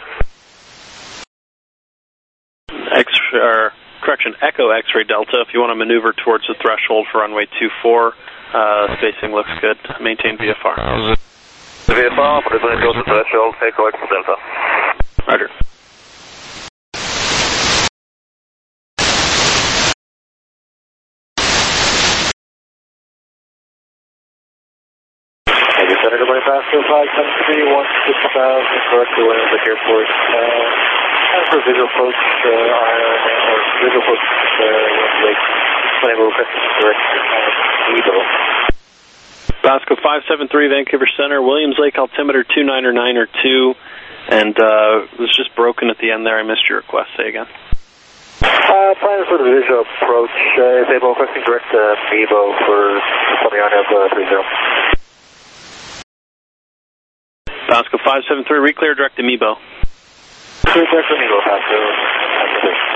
Echo X-ray Delta, if you want to maneuver towards the threshold for runway 24, spacing looks good. Maintain VFR. VFR, for the close to threshold, Echo X Delta. Roger. Center to Pasco 573, 16,000, correct to Williams Airport. And for visual approach, visual approach, Lake, Flammable direct Eagle. Pasco 573, Vancouver Center, Williams Lake altimeter 299 and it was just broken at the end there. I missed your request. Say again. Plan for the visual approach, is able requesting direct MEVO for something on F30. Pasco 573, reclear direct to MEVO. Clear direct to MEVO, Pasco.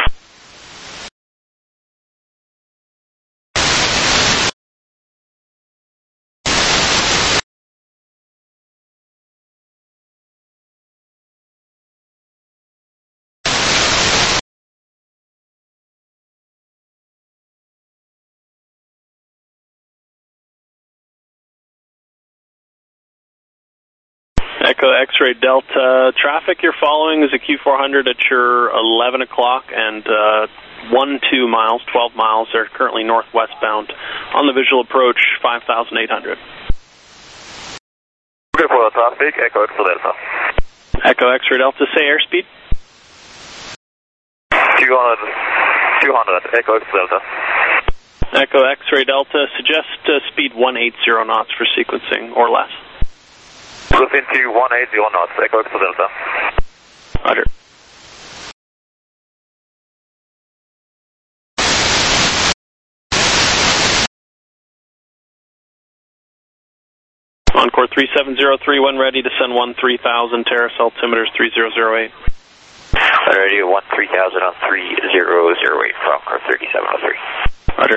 Echo X-Ray Delta, traffic you're following is a Q400 at your 11 o'clock and 12 miles. They're currently northwestbound on the visual approach 5,800. Good for the traffic, Echo X-Ray Delta. Echo X-Ray Delta, say airspeed. 200, Echo X-Ray Delta. Echo X-Ray Delta, suggest speed 180 knots for sequencing or less. Close into 180 knots, Echo X-Ray Delta. Roger. Encore 3703, when ready to send 13,000, Terrace altimeters 3008. Ready to 13,000 on 3008 for Encore 3703. Roger.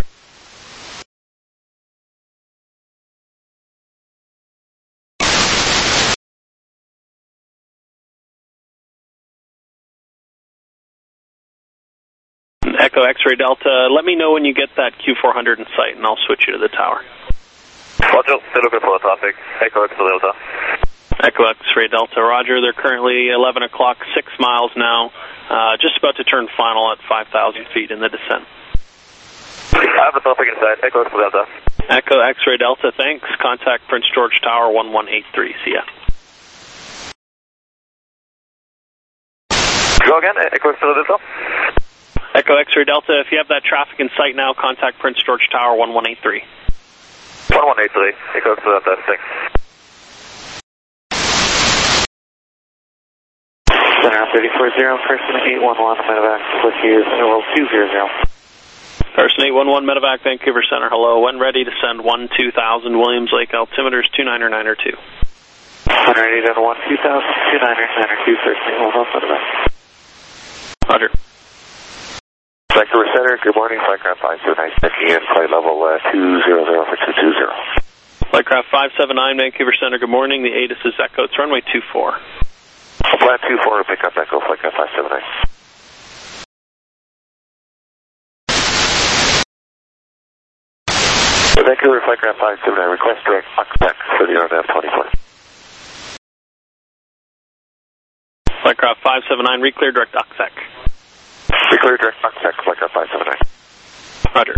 Echo X-Ray Delta, let me know when you get that Q400 in sight and I'll switch you to the tower. Roger, still looking for the traffic, Echo X-Ray Delta. Echo X-Ray Delta, Roger. They're currently 11 o'clock, 6 miles now, just about to turn final at 5,000 feet in the descent. I have the traffic inside, Echo X-Ray Delta. Echo X-Ray Delta, thanks. Contact Prince George Tower 1183, see ya. Go again, Echo X-Ray Delta. Echo X-Ray Delta, if you have that traffic in sight now, contact Prince George Tower 1183. 1183, Echo X-Ray Delta, thanks. Center 340, person 811, medevac, with you, interval 200. Person 811, medevac, Vancouver Center, hello. When ready to send 12,000, Williams Lake, altimeters 29902. When ready to 12,000, 29902, person 811, medevac. Roger. Vancouver Center, good morning, Flightcraft 579, checking in, flight level 200 for 220. Flightcraft 579, Vancouver Center, good morning. The ATIS is Echo, it's runway 24. Flight 24, pick up Echo, Flightcraft 579. Vancouver Flightcraft 579, request direct contact for the RNAV 2020. Flightcraft 579, reclear direct OXEC. Reclear direct contact, Flightcraft 579. Roger.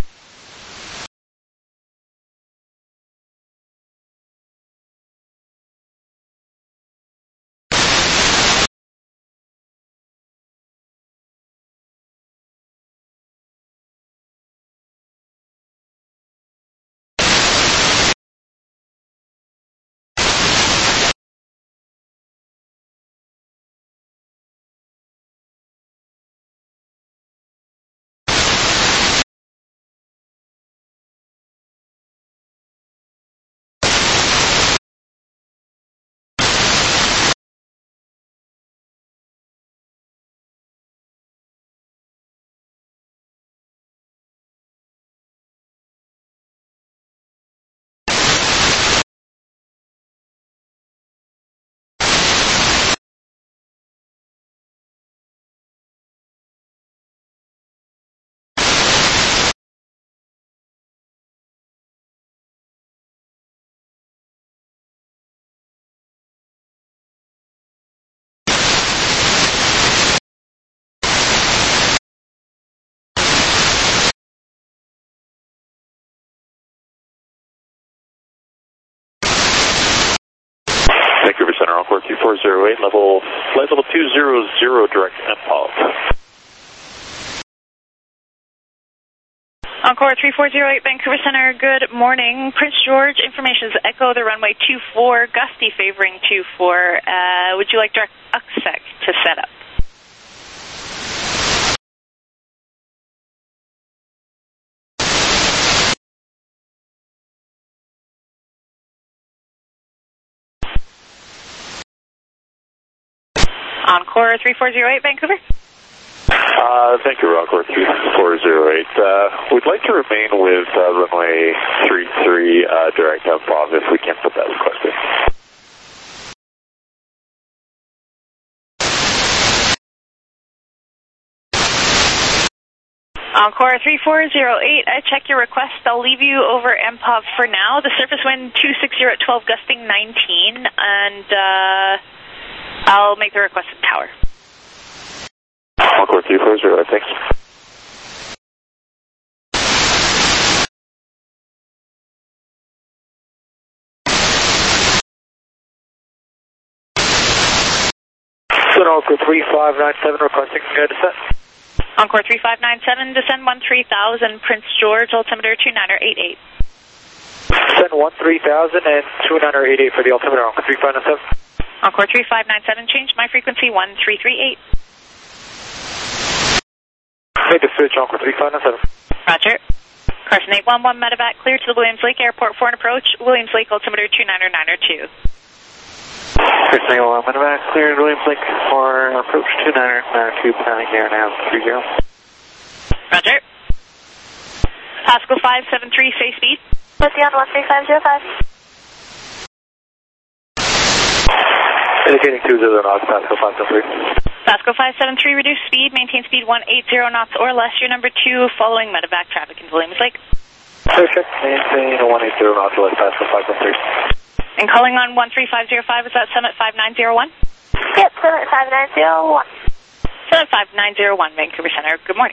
Vancouver Center, Encore Q408, flight level 200, direct MPOG. Encore 3408, Vancouver Center, good morning. Prince George, information is Echo, the runway 24, gusty favoring 24. Would you like direct UXEC to set up? Encore 3408, Vancouver. Thank you, Encore 3408. We'd like to remain with runway 33 direct MPOG if we can put that request in. Encore 3408, I check your request. I'll leave you over MPOV for now. The surface wind 260 at 12, gusting 19, and I'll make the requested tower. Encore 3408, thanks. Encore 3597, requesting descent. Encore 3597, descend 13,000, Prince George, altimeter 2988. Descend 13,000 and 2988 for the altimeter, Encore 3597. Encore 3597, change my frequency 1338. Made the switch, Encore 3597. Roger. Carson 811, medevac clear to the Williams Lake Airport for an approach. Williams Lake, altimeter 29902. Carson 811, medevac clear to Williams Lake for approach 29902, planning there now 30. Roger. Pascal 573, say speed. With you on 13505. Indicating 20 knots, Pascal 573. Pascal 573, reduce speed, maintain speed 180 knots or less. You're number 2, following medevac traffic in Williams Lake. Okay, maintain 180 knots or less, Pascal 573. And calling on 13505, is that Summit 5901? Yep, Summit 5901. Summit 5901, Vancouver Center. Good morning.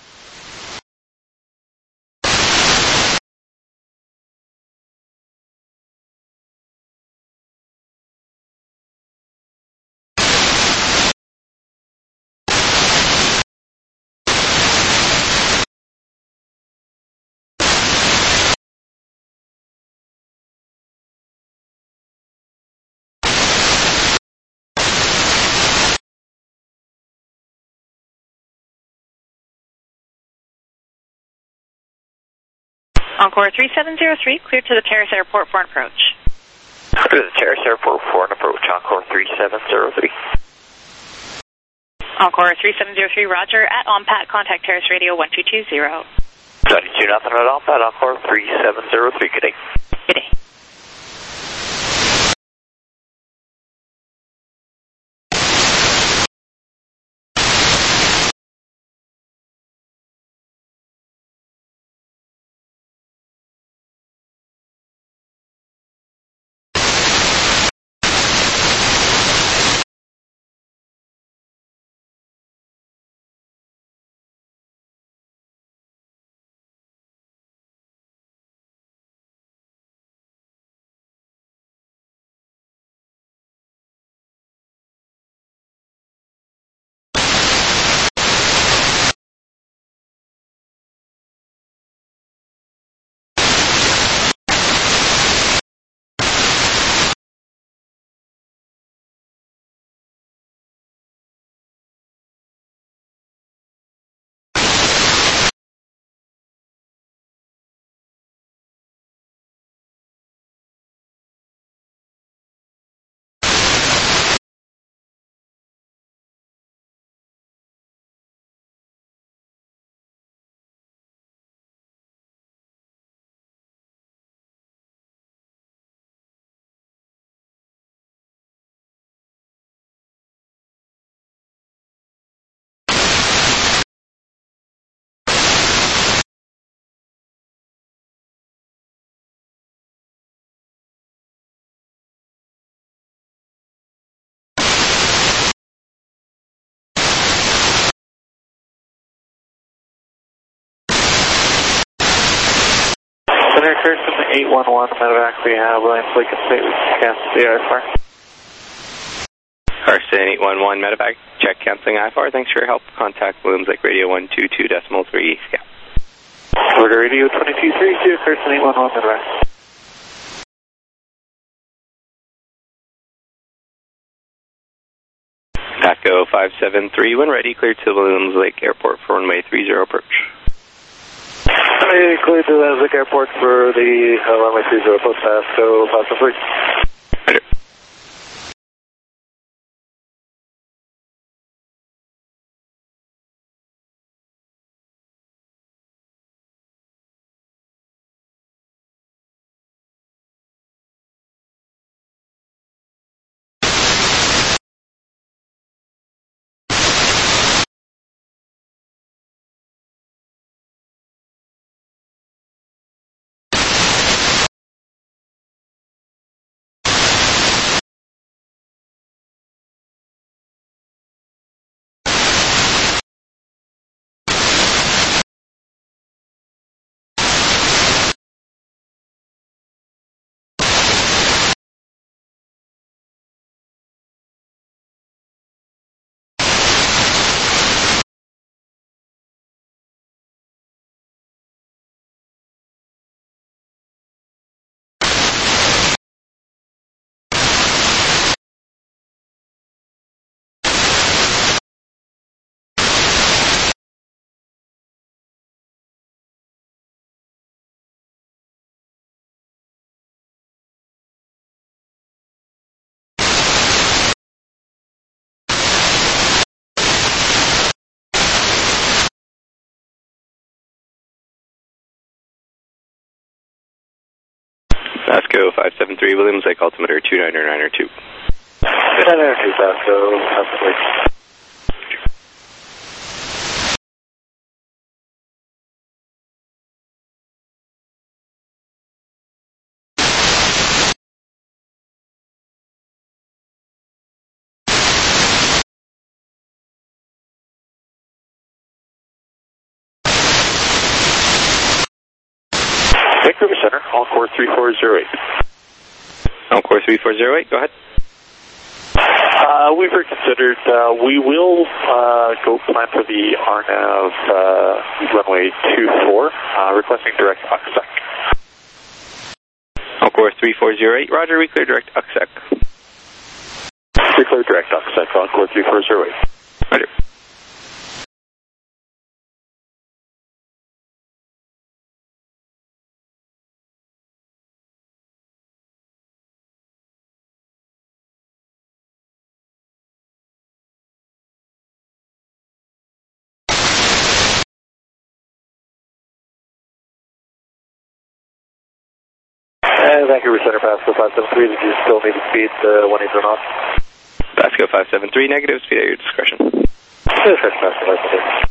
Encore 3703, clear to the Terrace Airport for an approach. Clear to the Terrace Airport for an approach, Encore 3703. Encore 3703, roger. At ONPAT, contact Terrace Radio 1220. 22 nothing at ONPAT, Encore 3703, good day. Good day. Center Carson 811, medevac, we have Williams Lake and State, we can cancel the IFR. Carson 811, medevac, check canceling IFR. Thanks for your help. Contact Williams Lake Radio 122.3, scout. Order Radio 2232, Carson 811, medevac. TACO 573, when ready, clear to Williams Lake Airport for runway 30 approach. Clear to Williams Lake Airport for the runway 30 approach, TACO 573. Basco 573, Williams Lake altimeter 299er2. 299er2, Basco, possibly. Vancouver Center, Encore 3408. Encore 3408, go ahead. We've reconsidered. We will go plan for the RNAV runway 24, requesting direct UXEC. Encore 3408, roger, we clear direct UXEC. We clear direct UXEC, Encore 3408. Roger. Vancouver Center, Basco 573, did you still need the speed when you turn off? Basco 573, negative, speed at your discretion. Discretion, Basco 573.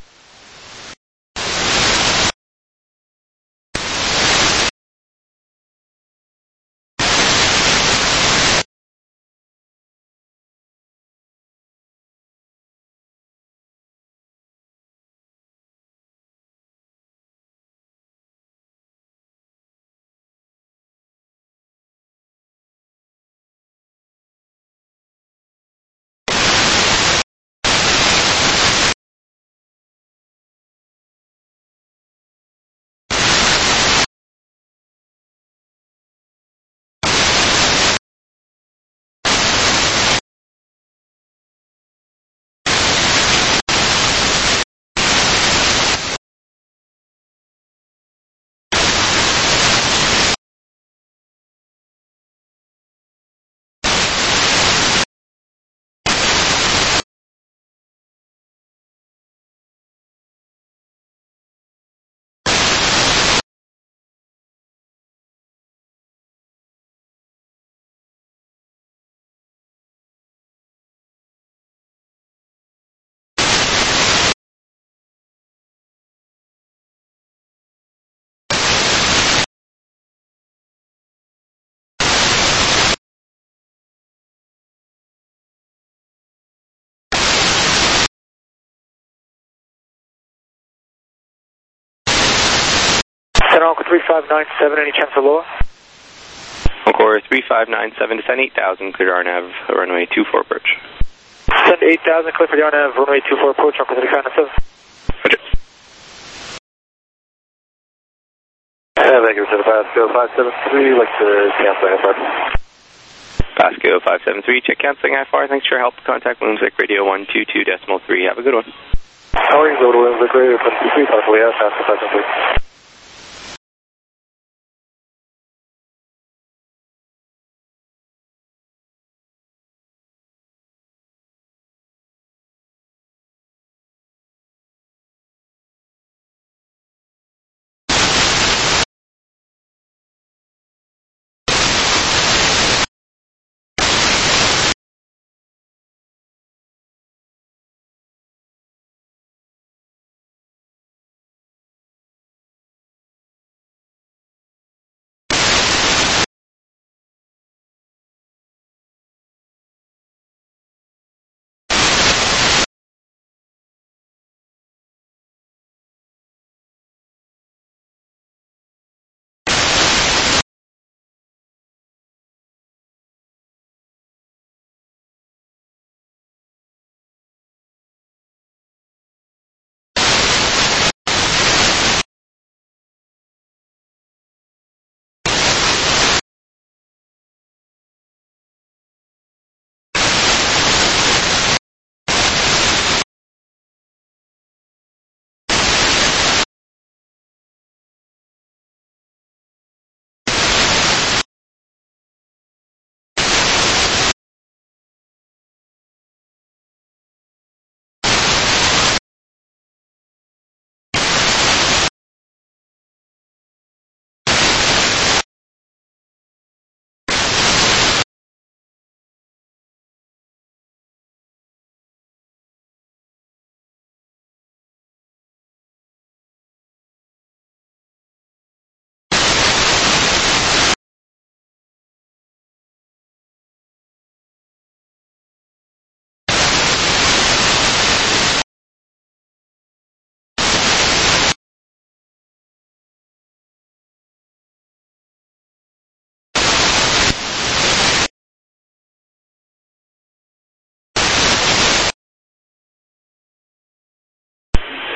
Center Encore 3597, any chance of lower? Encore 3597, descend 8000, clear RNAV, runway 24 approach. Send 8000, clear for the RNAV, runway 24 approach, Encore 3597. Roger. Thank you, Basco 573, like to cancel IFR. Basco 573, check canceling IFR, thanks for your help. Contact Williams Lake Radio 122.3, have a good one. How are you, go to Williams Lake Radio 123, possibly, yes, Basco 573.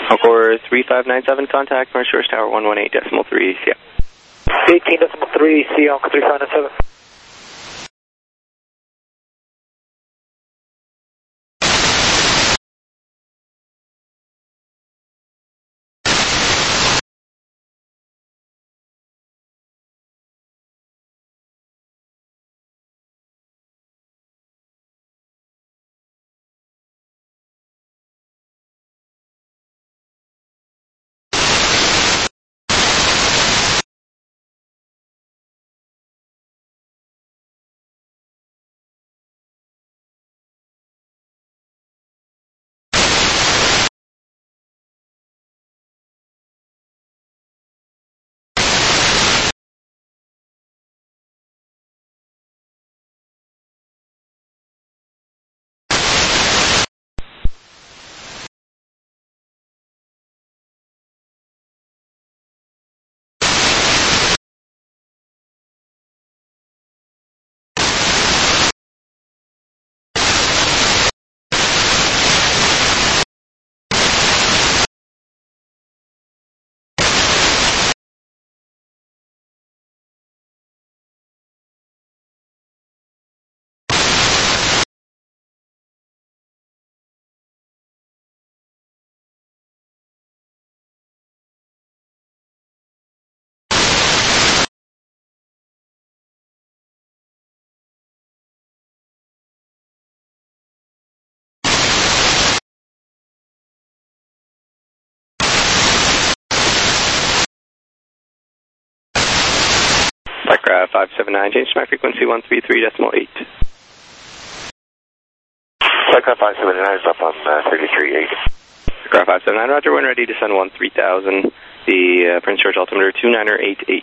Encore 3597, contact Prince George Tower 118.3, yeah. 18.3, see you, Encore 3597. Flightcraft 579, change to my frequency 133.8. Flightcraft 579 is up on 33.8. Flightcraft 579, roger, when ready to send 3000, the Prince George altimeter 2988.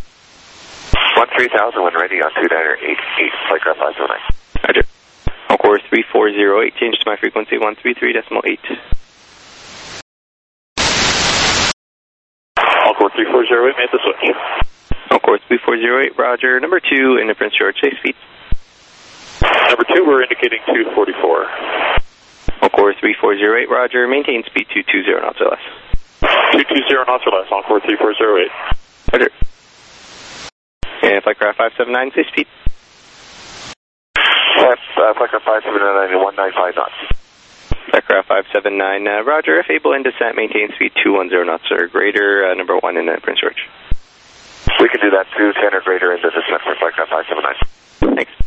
13,000 when ready on 2988, Flightcraft 579. Roger. Encore 3408, change to my frequency 133.8. Encore 3408, made the switch. Encore 3408, roger. Number 2 in the Prince George, safe speed. Number 2, we're indicating 244. Encore 3408, roger. Maintain speed 220 knots or less. 220 knots or less, Encore 3408. Roger. And Flightcraft 579, safe speed. Flightcraft 579 and 195 knots. Flightcraft 579, roger. If able in descent, maintain speed 210 knots or greater, number 1 in the Prince George. We can do that, 210 or greater in the descent for Flightcraft 579. Thanks.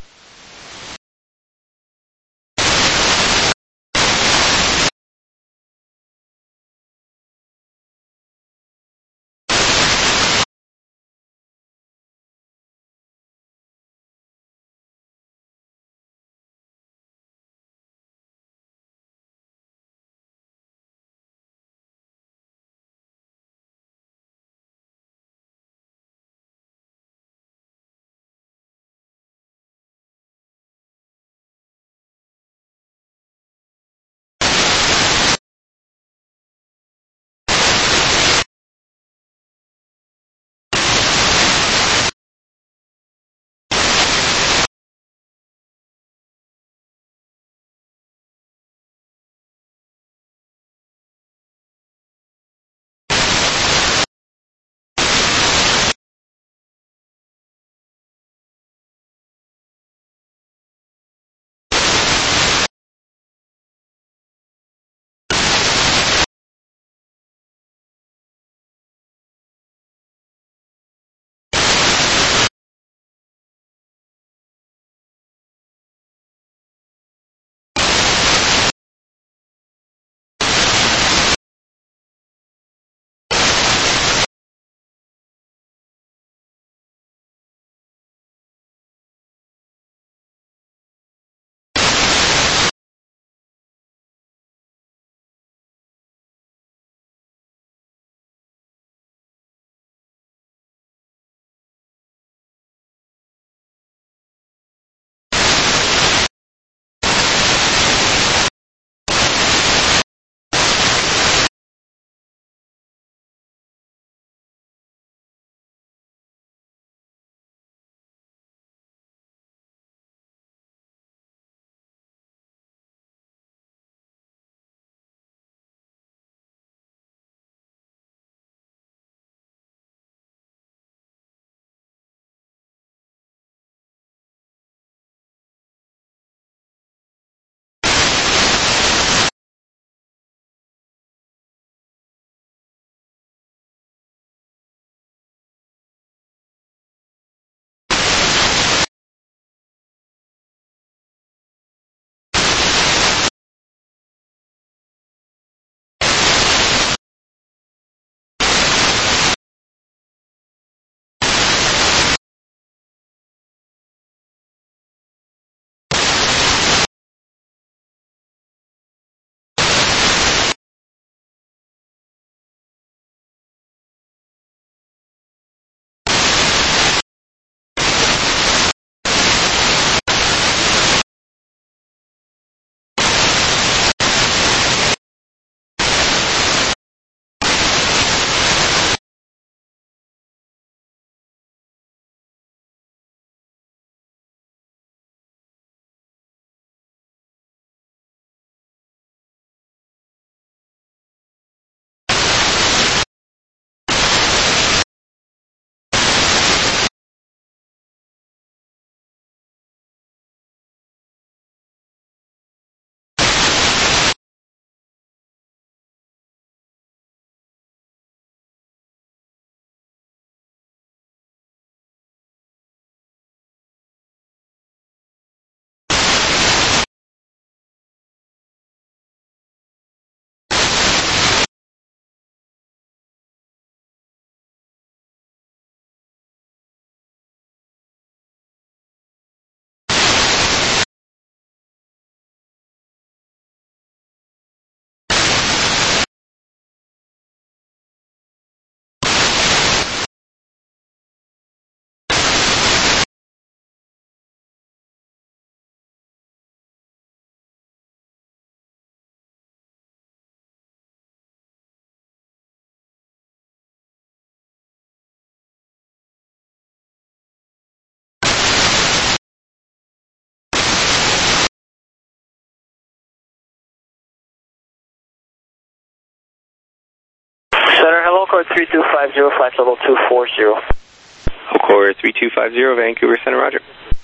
Encore 3250, flight level 240. Encore 3250, Vancouver Center, roger.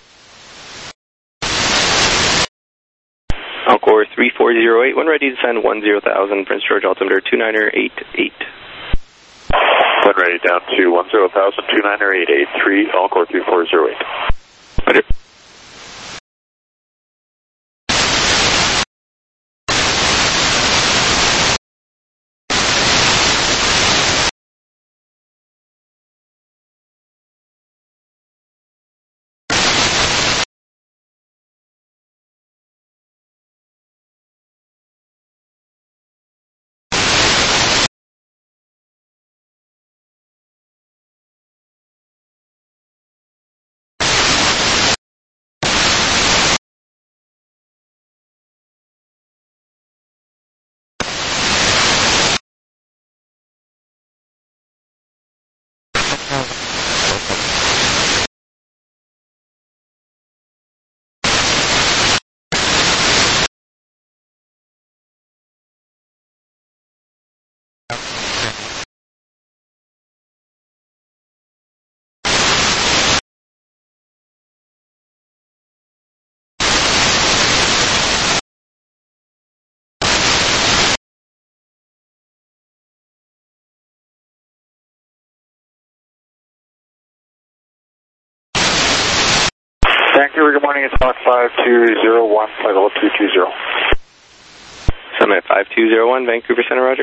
Encore 3408, when ready to descend 10,000, Prince George, altimeter 2988. When ready down to 10,000, 29883, Encore 3408. Roger. Vancouver, good morning. It's Mach 5201, flight level 220. Summit 5201, Vancouver Center, roger.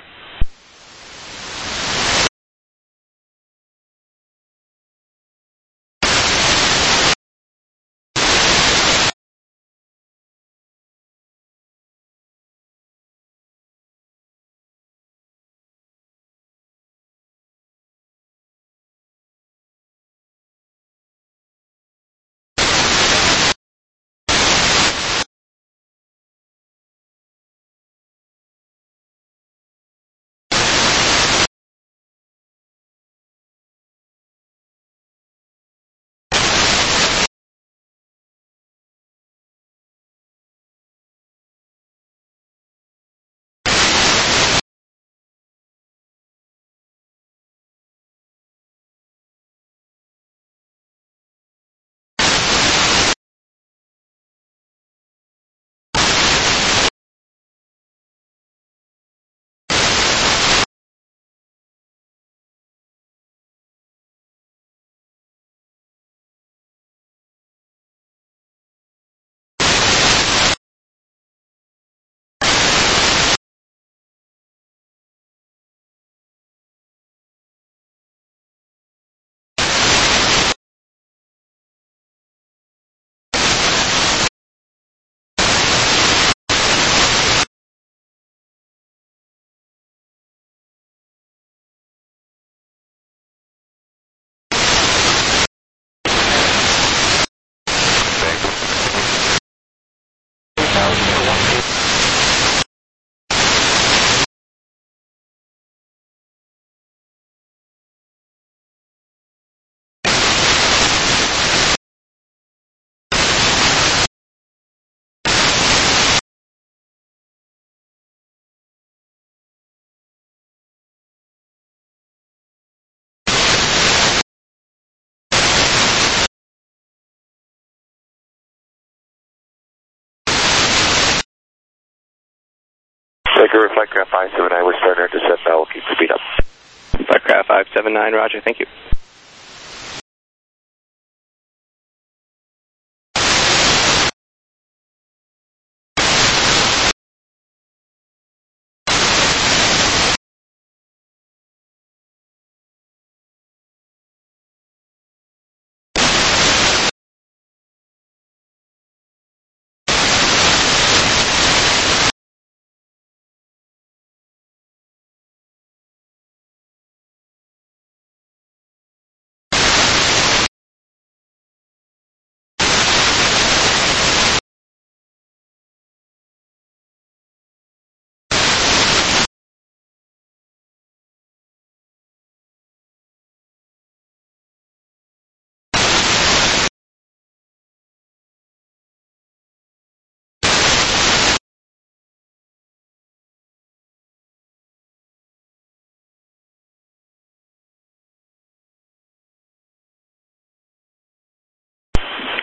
Vancouver, Flight Craft 579, we're starting our descent now. We'll keep the speed up. Flight Craft 579, roger, thank you.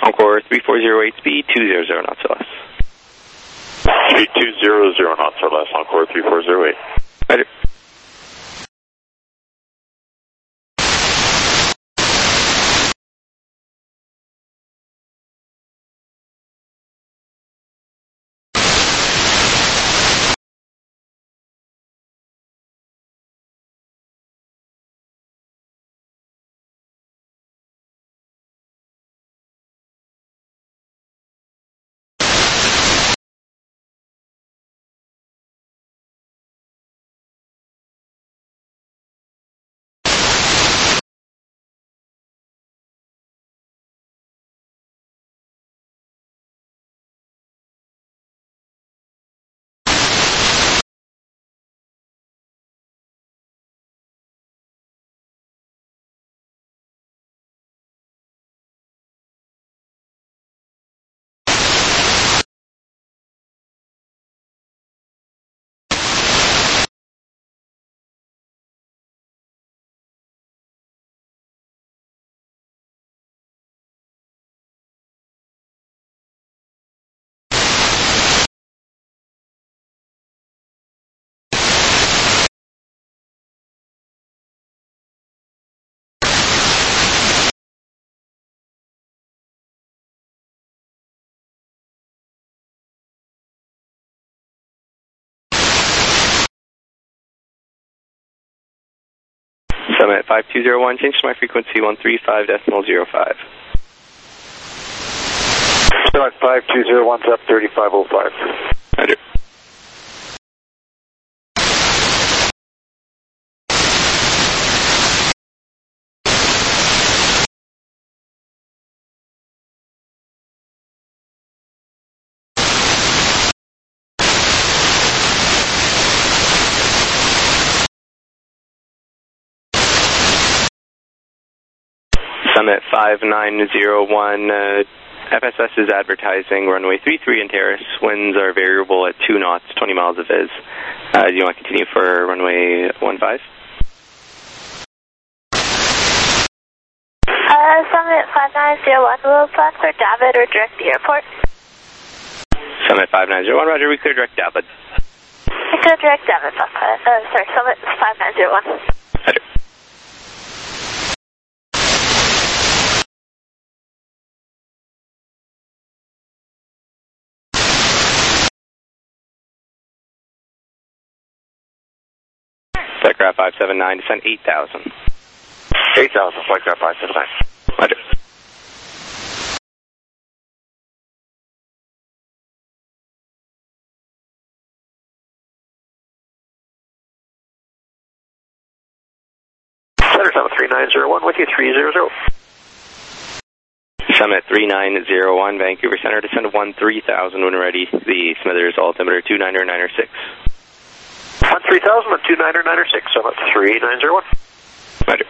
Encore 3408, speed 200 knots or less. Speed 200 knots or less, Encore 3408. Roger. Summit 5201, change to my frequency 135.05. Summit 5201's up 3505. Roger. Summit 5901, FSS is advertising runway 33 in Terrace. Winds are variable at 2 knots, 20 miles of viz. Do you want to continue for runway 15? Summit 5901, will plan for David or direct the airport? Summit 5901, roger, we clear direct David. We clear direct David, sorry, Summit 5901. Roger. Flightcraft 579, descend 8,000. 8,000, Flightcraft 579. Roger. Center Summit 3901 with you, 300. Summit 3901, Vancouver Center, descend 13,000 when ready. The Smithers altimeter 29906. 13,000 with 29906, Summit 3901. Roger.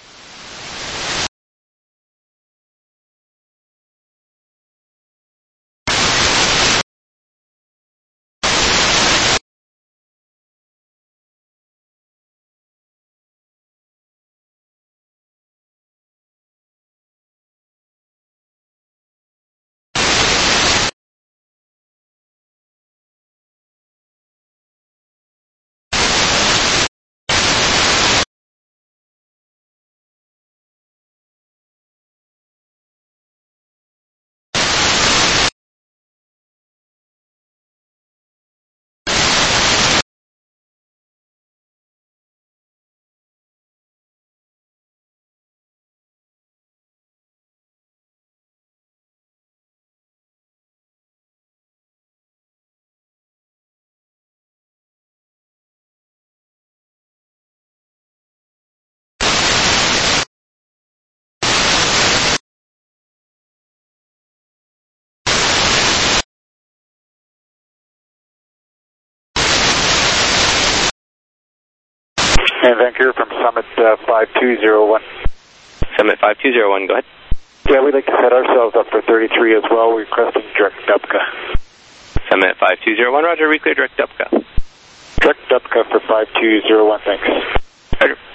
And Vancouver from Summit 5201. Summit 5201, go ahead. Yeah, we'd like to set ourselves up for 33 as well. We're requesting direct Dubka. Summit 5201, roger, we clear direct Dubka. Direct Dubka for 5201, thanks. Roger.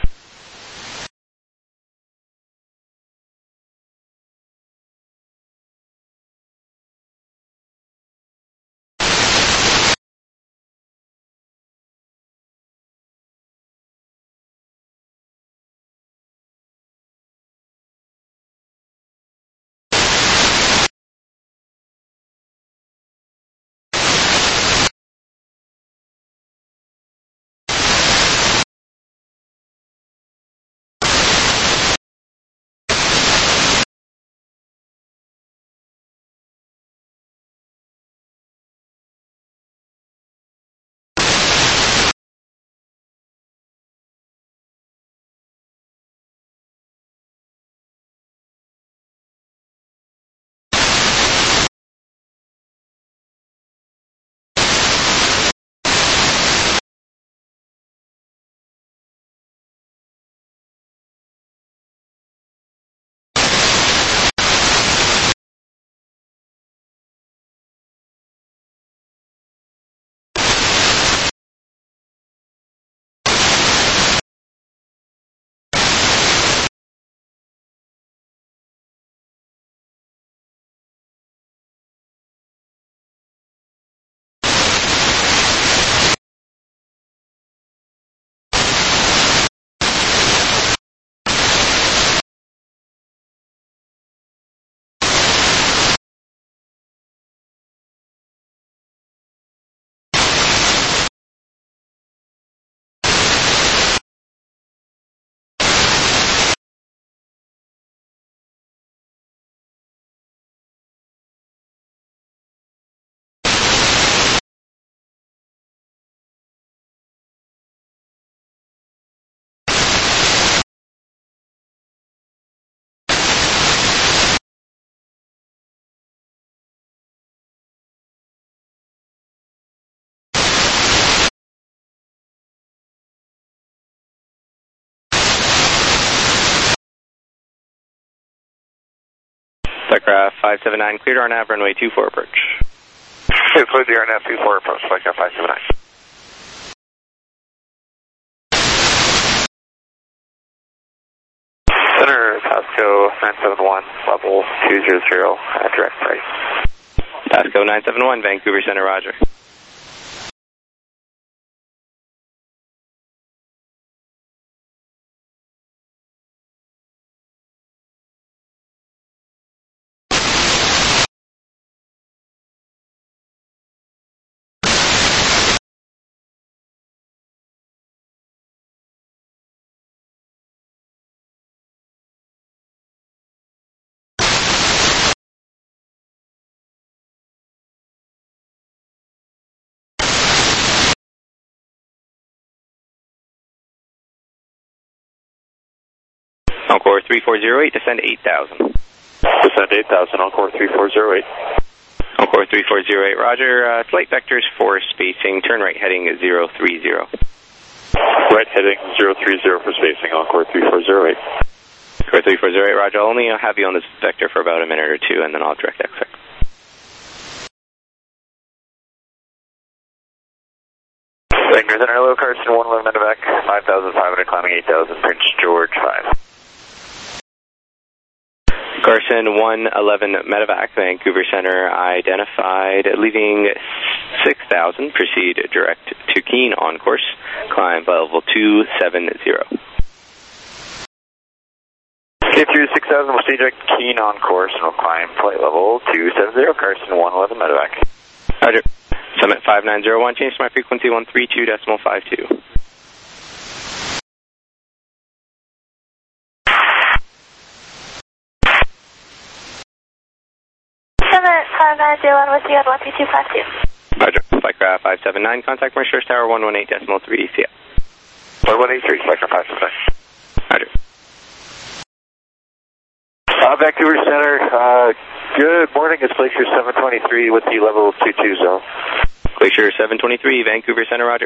Flycraft 579, cleared RNAV, runway 24 approach. Okay, cleared the RNAV 24 approach, Flycraft 579. Center, Pasco 971, level 200, direct right. Pasco 971, Vancouver Center, roger. Encore 3408, descend 8000. Descend 8000, Encore 3408. Encore 3408, roger. Flight vectors for spacing, turn right heading 030. Right heading 030 for spacing, Encore 3408. Encore 3408, roger. I'll only have you on this vector for about a minute or two, and then I'll direct exit. Vancouver Center, hello, Carson 111 medevac, 5,500, climbing 8,000, Prince George 5. Carson 111 medevac, Vancouver Center, identified, leaving 6,000, proceed direct to Keene on course, climb level 270. Okay, through 6,000, we'll stay direct to Keene on course, and we'll climb flight level 270, Carson 111 medevac. Roger. Summit 5901, change to my frequency 132.52. Summit 5901 with you on 13252. Roger. Flycraft 579, contact Mercer Tower 118.3 CL. 1183, Flycraft 579. Roger. Vancouver Center, good morning, it's Glacier 723 with the level 22 zone. Glacier 723, Vancouver Center, roger.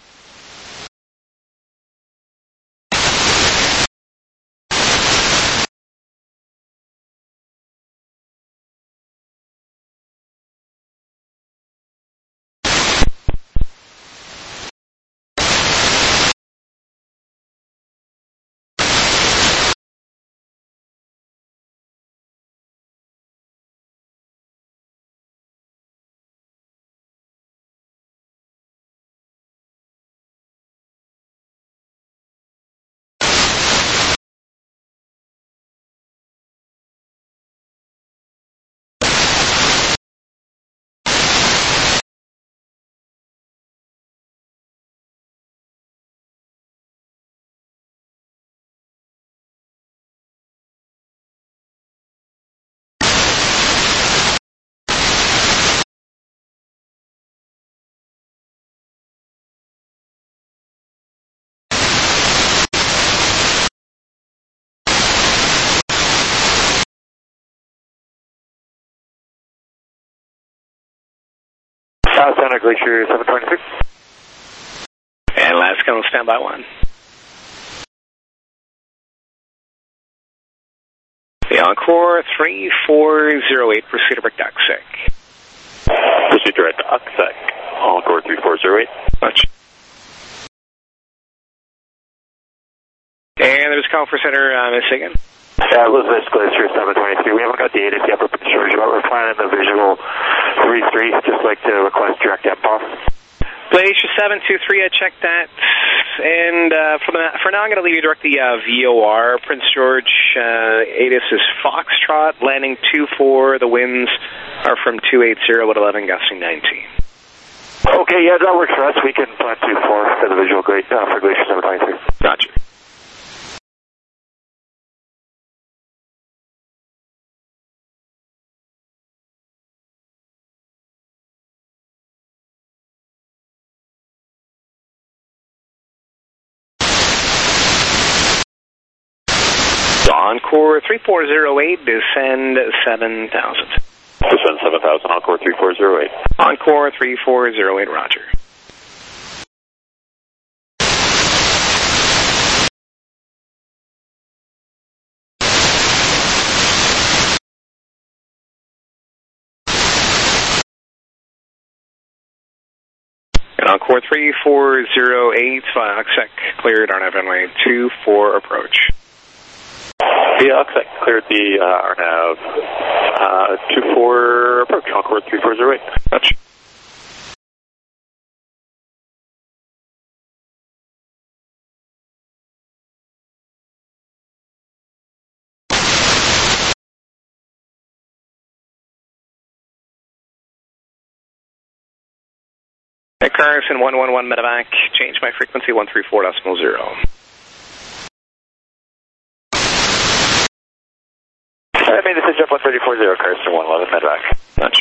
Center, Glacier 723. And last count, standby 1. The Encore 3408, proceed to direct OXSEC. Proceed direct OXSEC, Encore 3408. Much. And there's a call for center, Miss Higgin. Elizabeth, Glacier 723. We haven't got the ATIS yet, but we're planning the visual 3-3. Just like to request direct MPOF. Glacier 723, I checked that. And for now, I'm going to leave you direct the VOR. Prince George, ATIS is Foxtrot, landing 24. The winds are from 280 with 11 gusting 19. Okay, yeah, that works for us. We can plan 2-4 for the visual for Glacier 723. Gotcha. Encore 3408, descend 7,000. Descend 7,000, Encore 3408. Encore 3408, roger. Encore 3408, via OXEC, cleared RNAV runway 24 approach. Via OXEC, cleared the RNAV 24 approach, Encore 3408. Touch. Carson 111 medevac, change my frequency 134.0. I made this is Jeff 1340, Carson 111 medevac. Touch.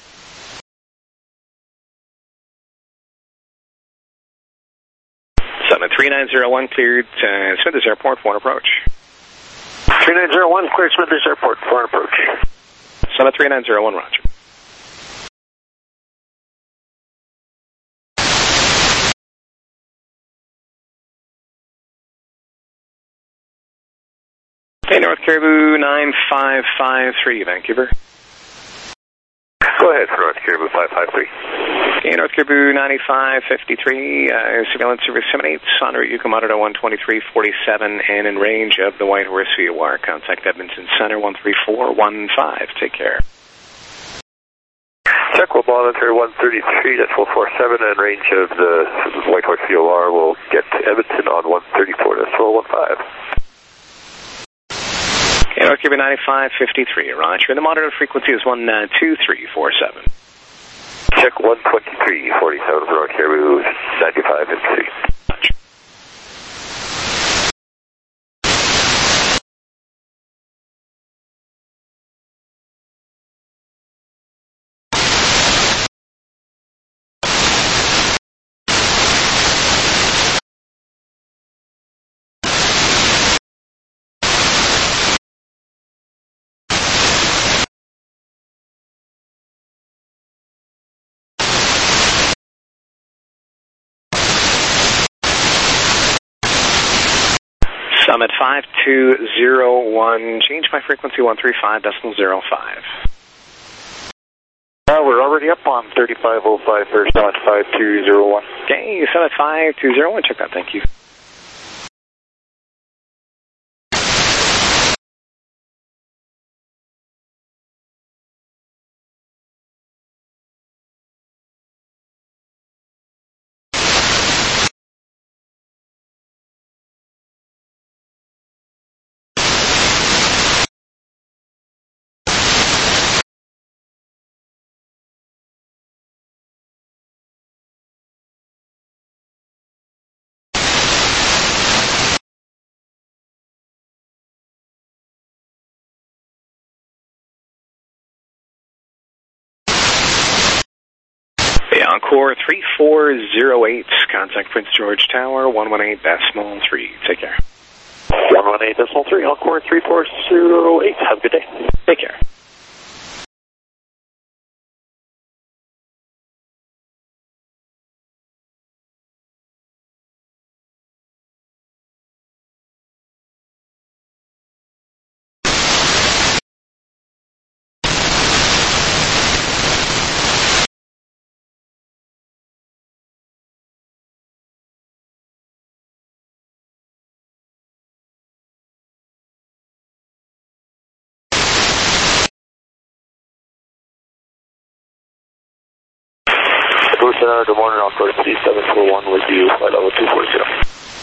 Summit 3901 cleared Smithers Airport, foreign approach. 3901 cleared Smithers Airport, foreign approach. Summit 3901, roger. Okay, North Caribou 9553, Vancouver. Go ahead for North Caribou 553. Okay, North Caribou 9553, surveillance service 78, en route Yukon Monitor 12347, and in range of the White Horse VOR. Contact Edmonton Center 13415. Take care. Check, we'll monitor 133, that's 447, and range of the White Horse VOR will get to Edmonton on 134, that's 1215. Okay, North Caribou 9553, roger. The monitor frequency is 12347. Check 12347 for North Caribou 9553. Summit 5201, change my frequency 135.05. We're already up on 3505 for Summit 5201. Okay, Summit 5201, check that, thank you. Encore 3408, contact Prince George Tower 118.3. Take care. 118.3, Encore 3408. Have a good day. Take care. Good morning, Encore 3741 with you, flight level 240.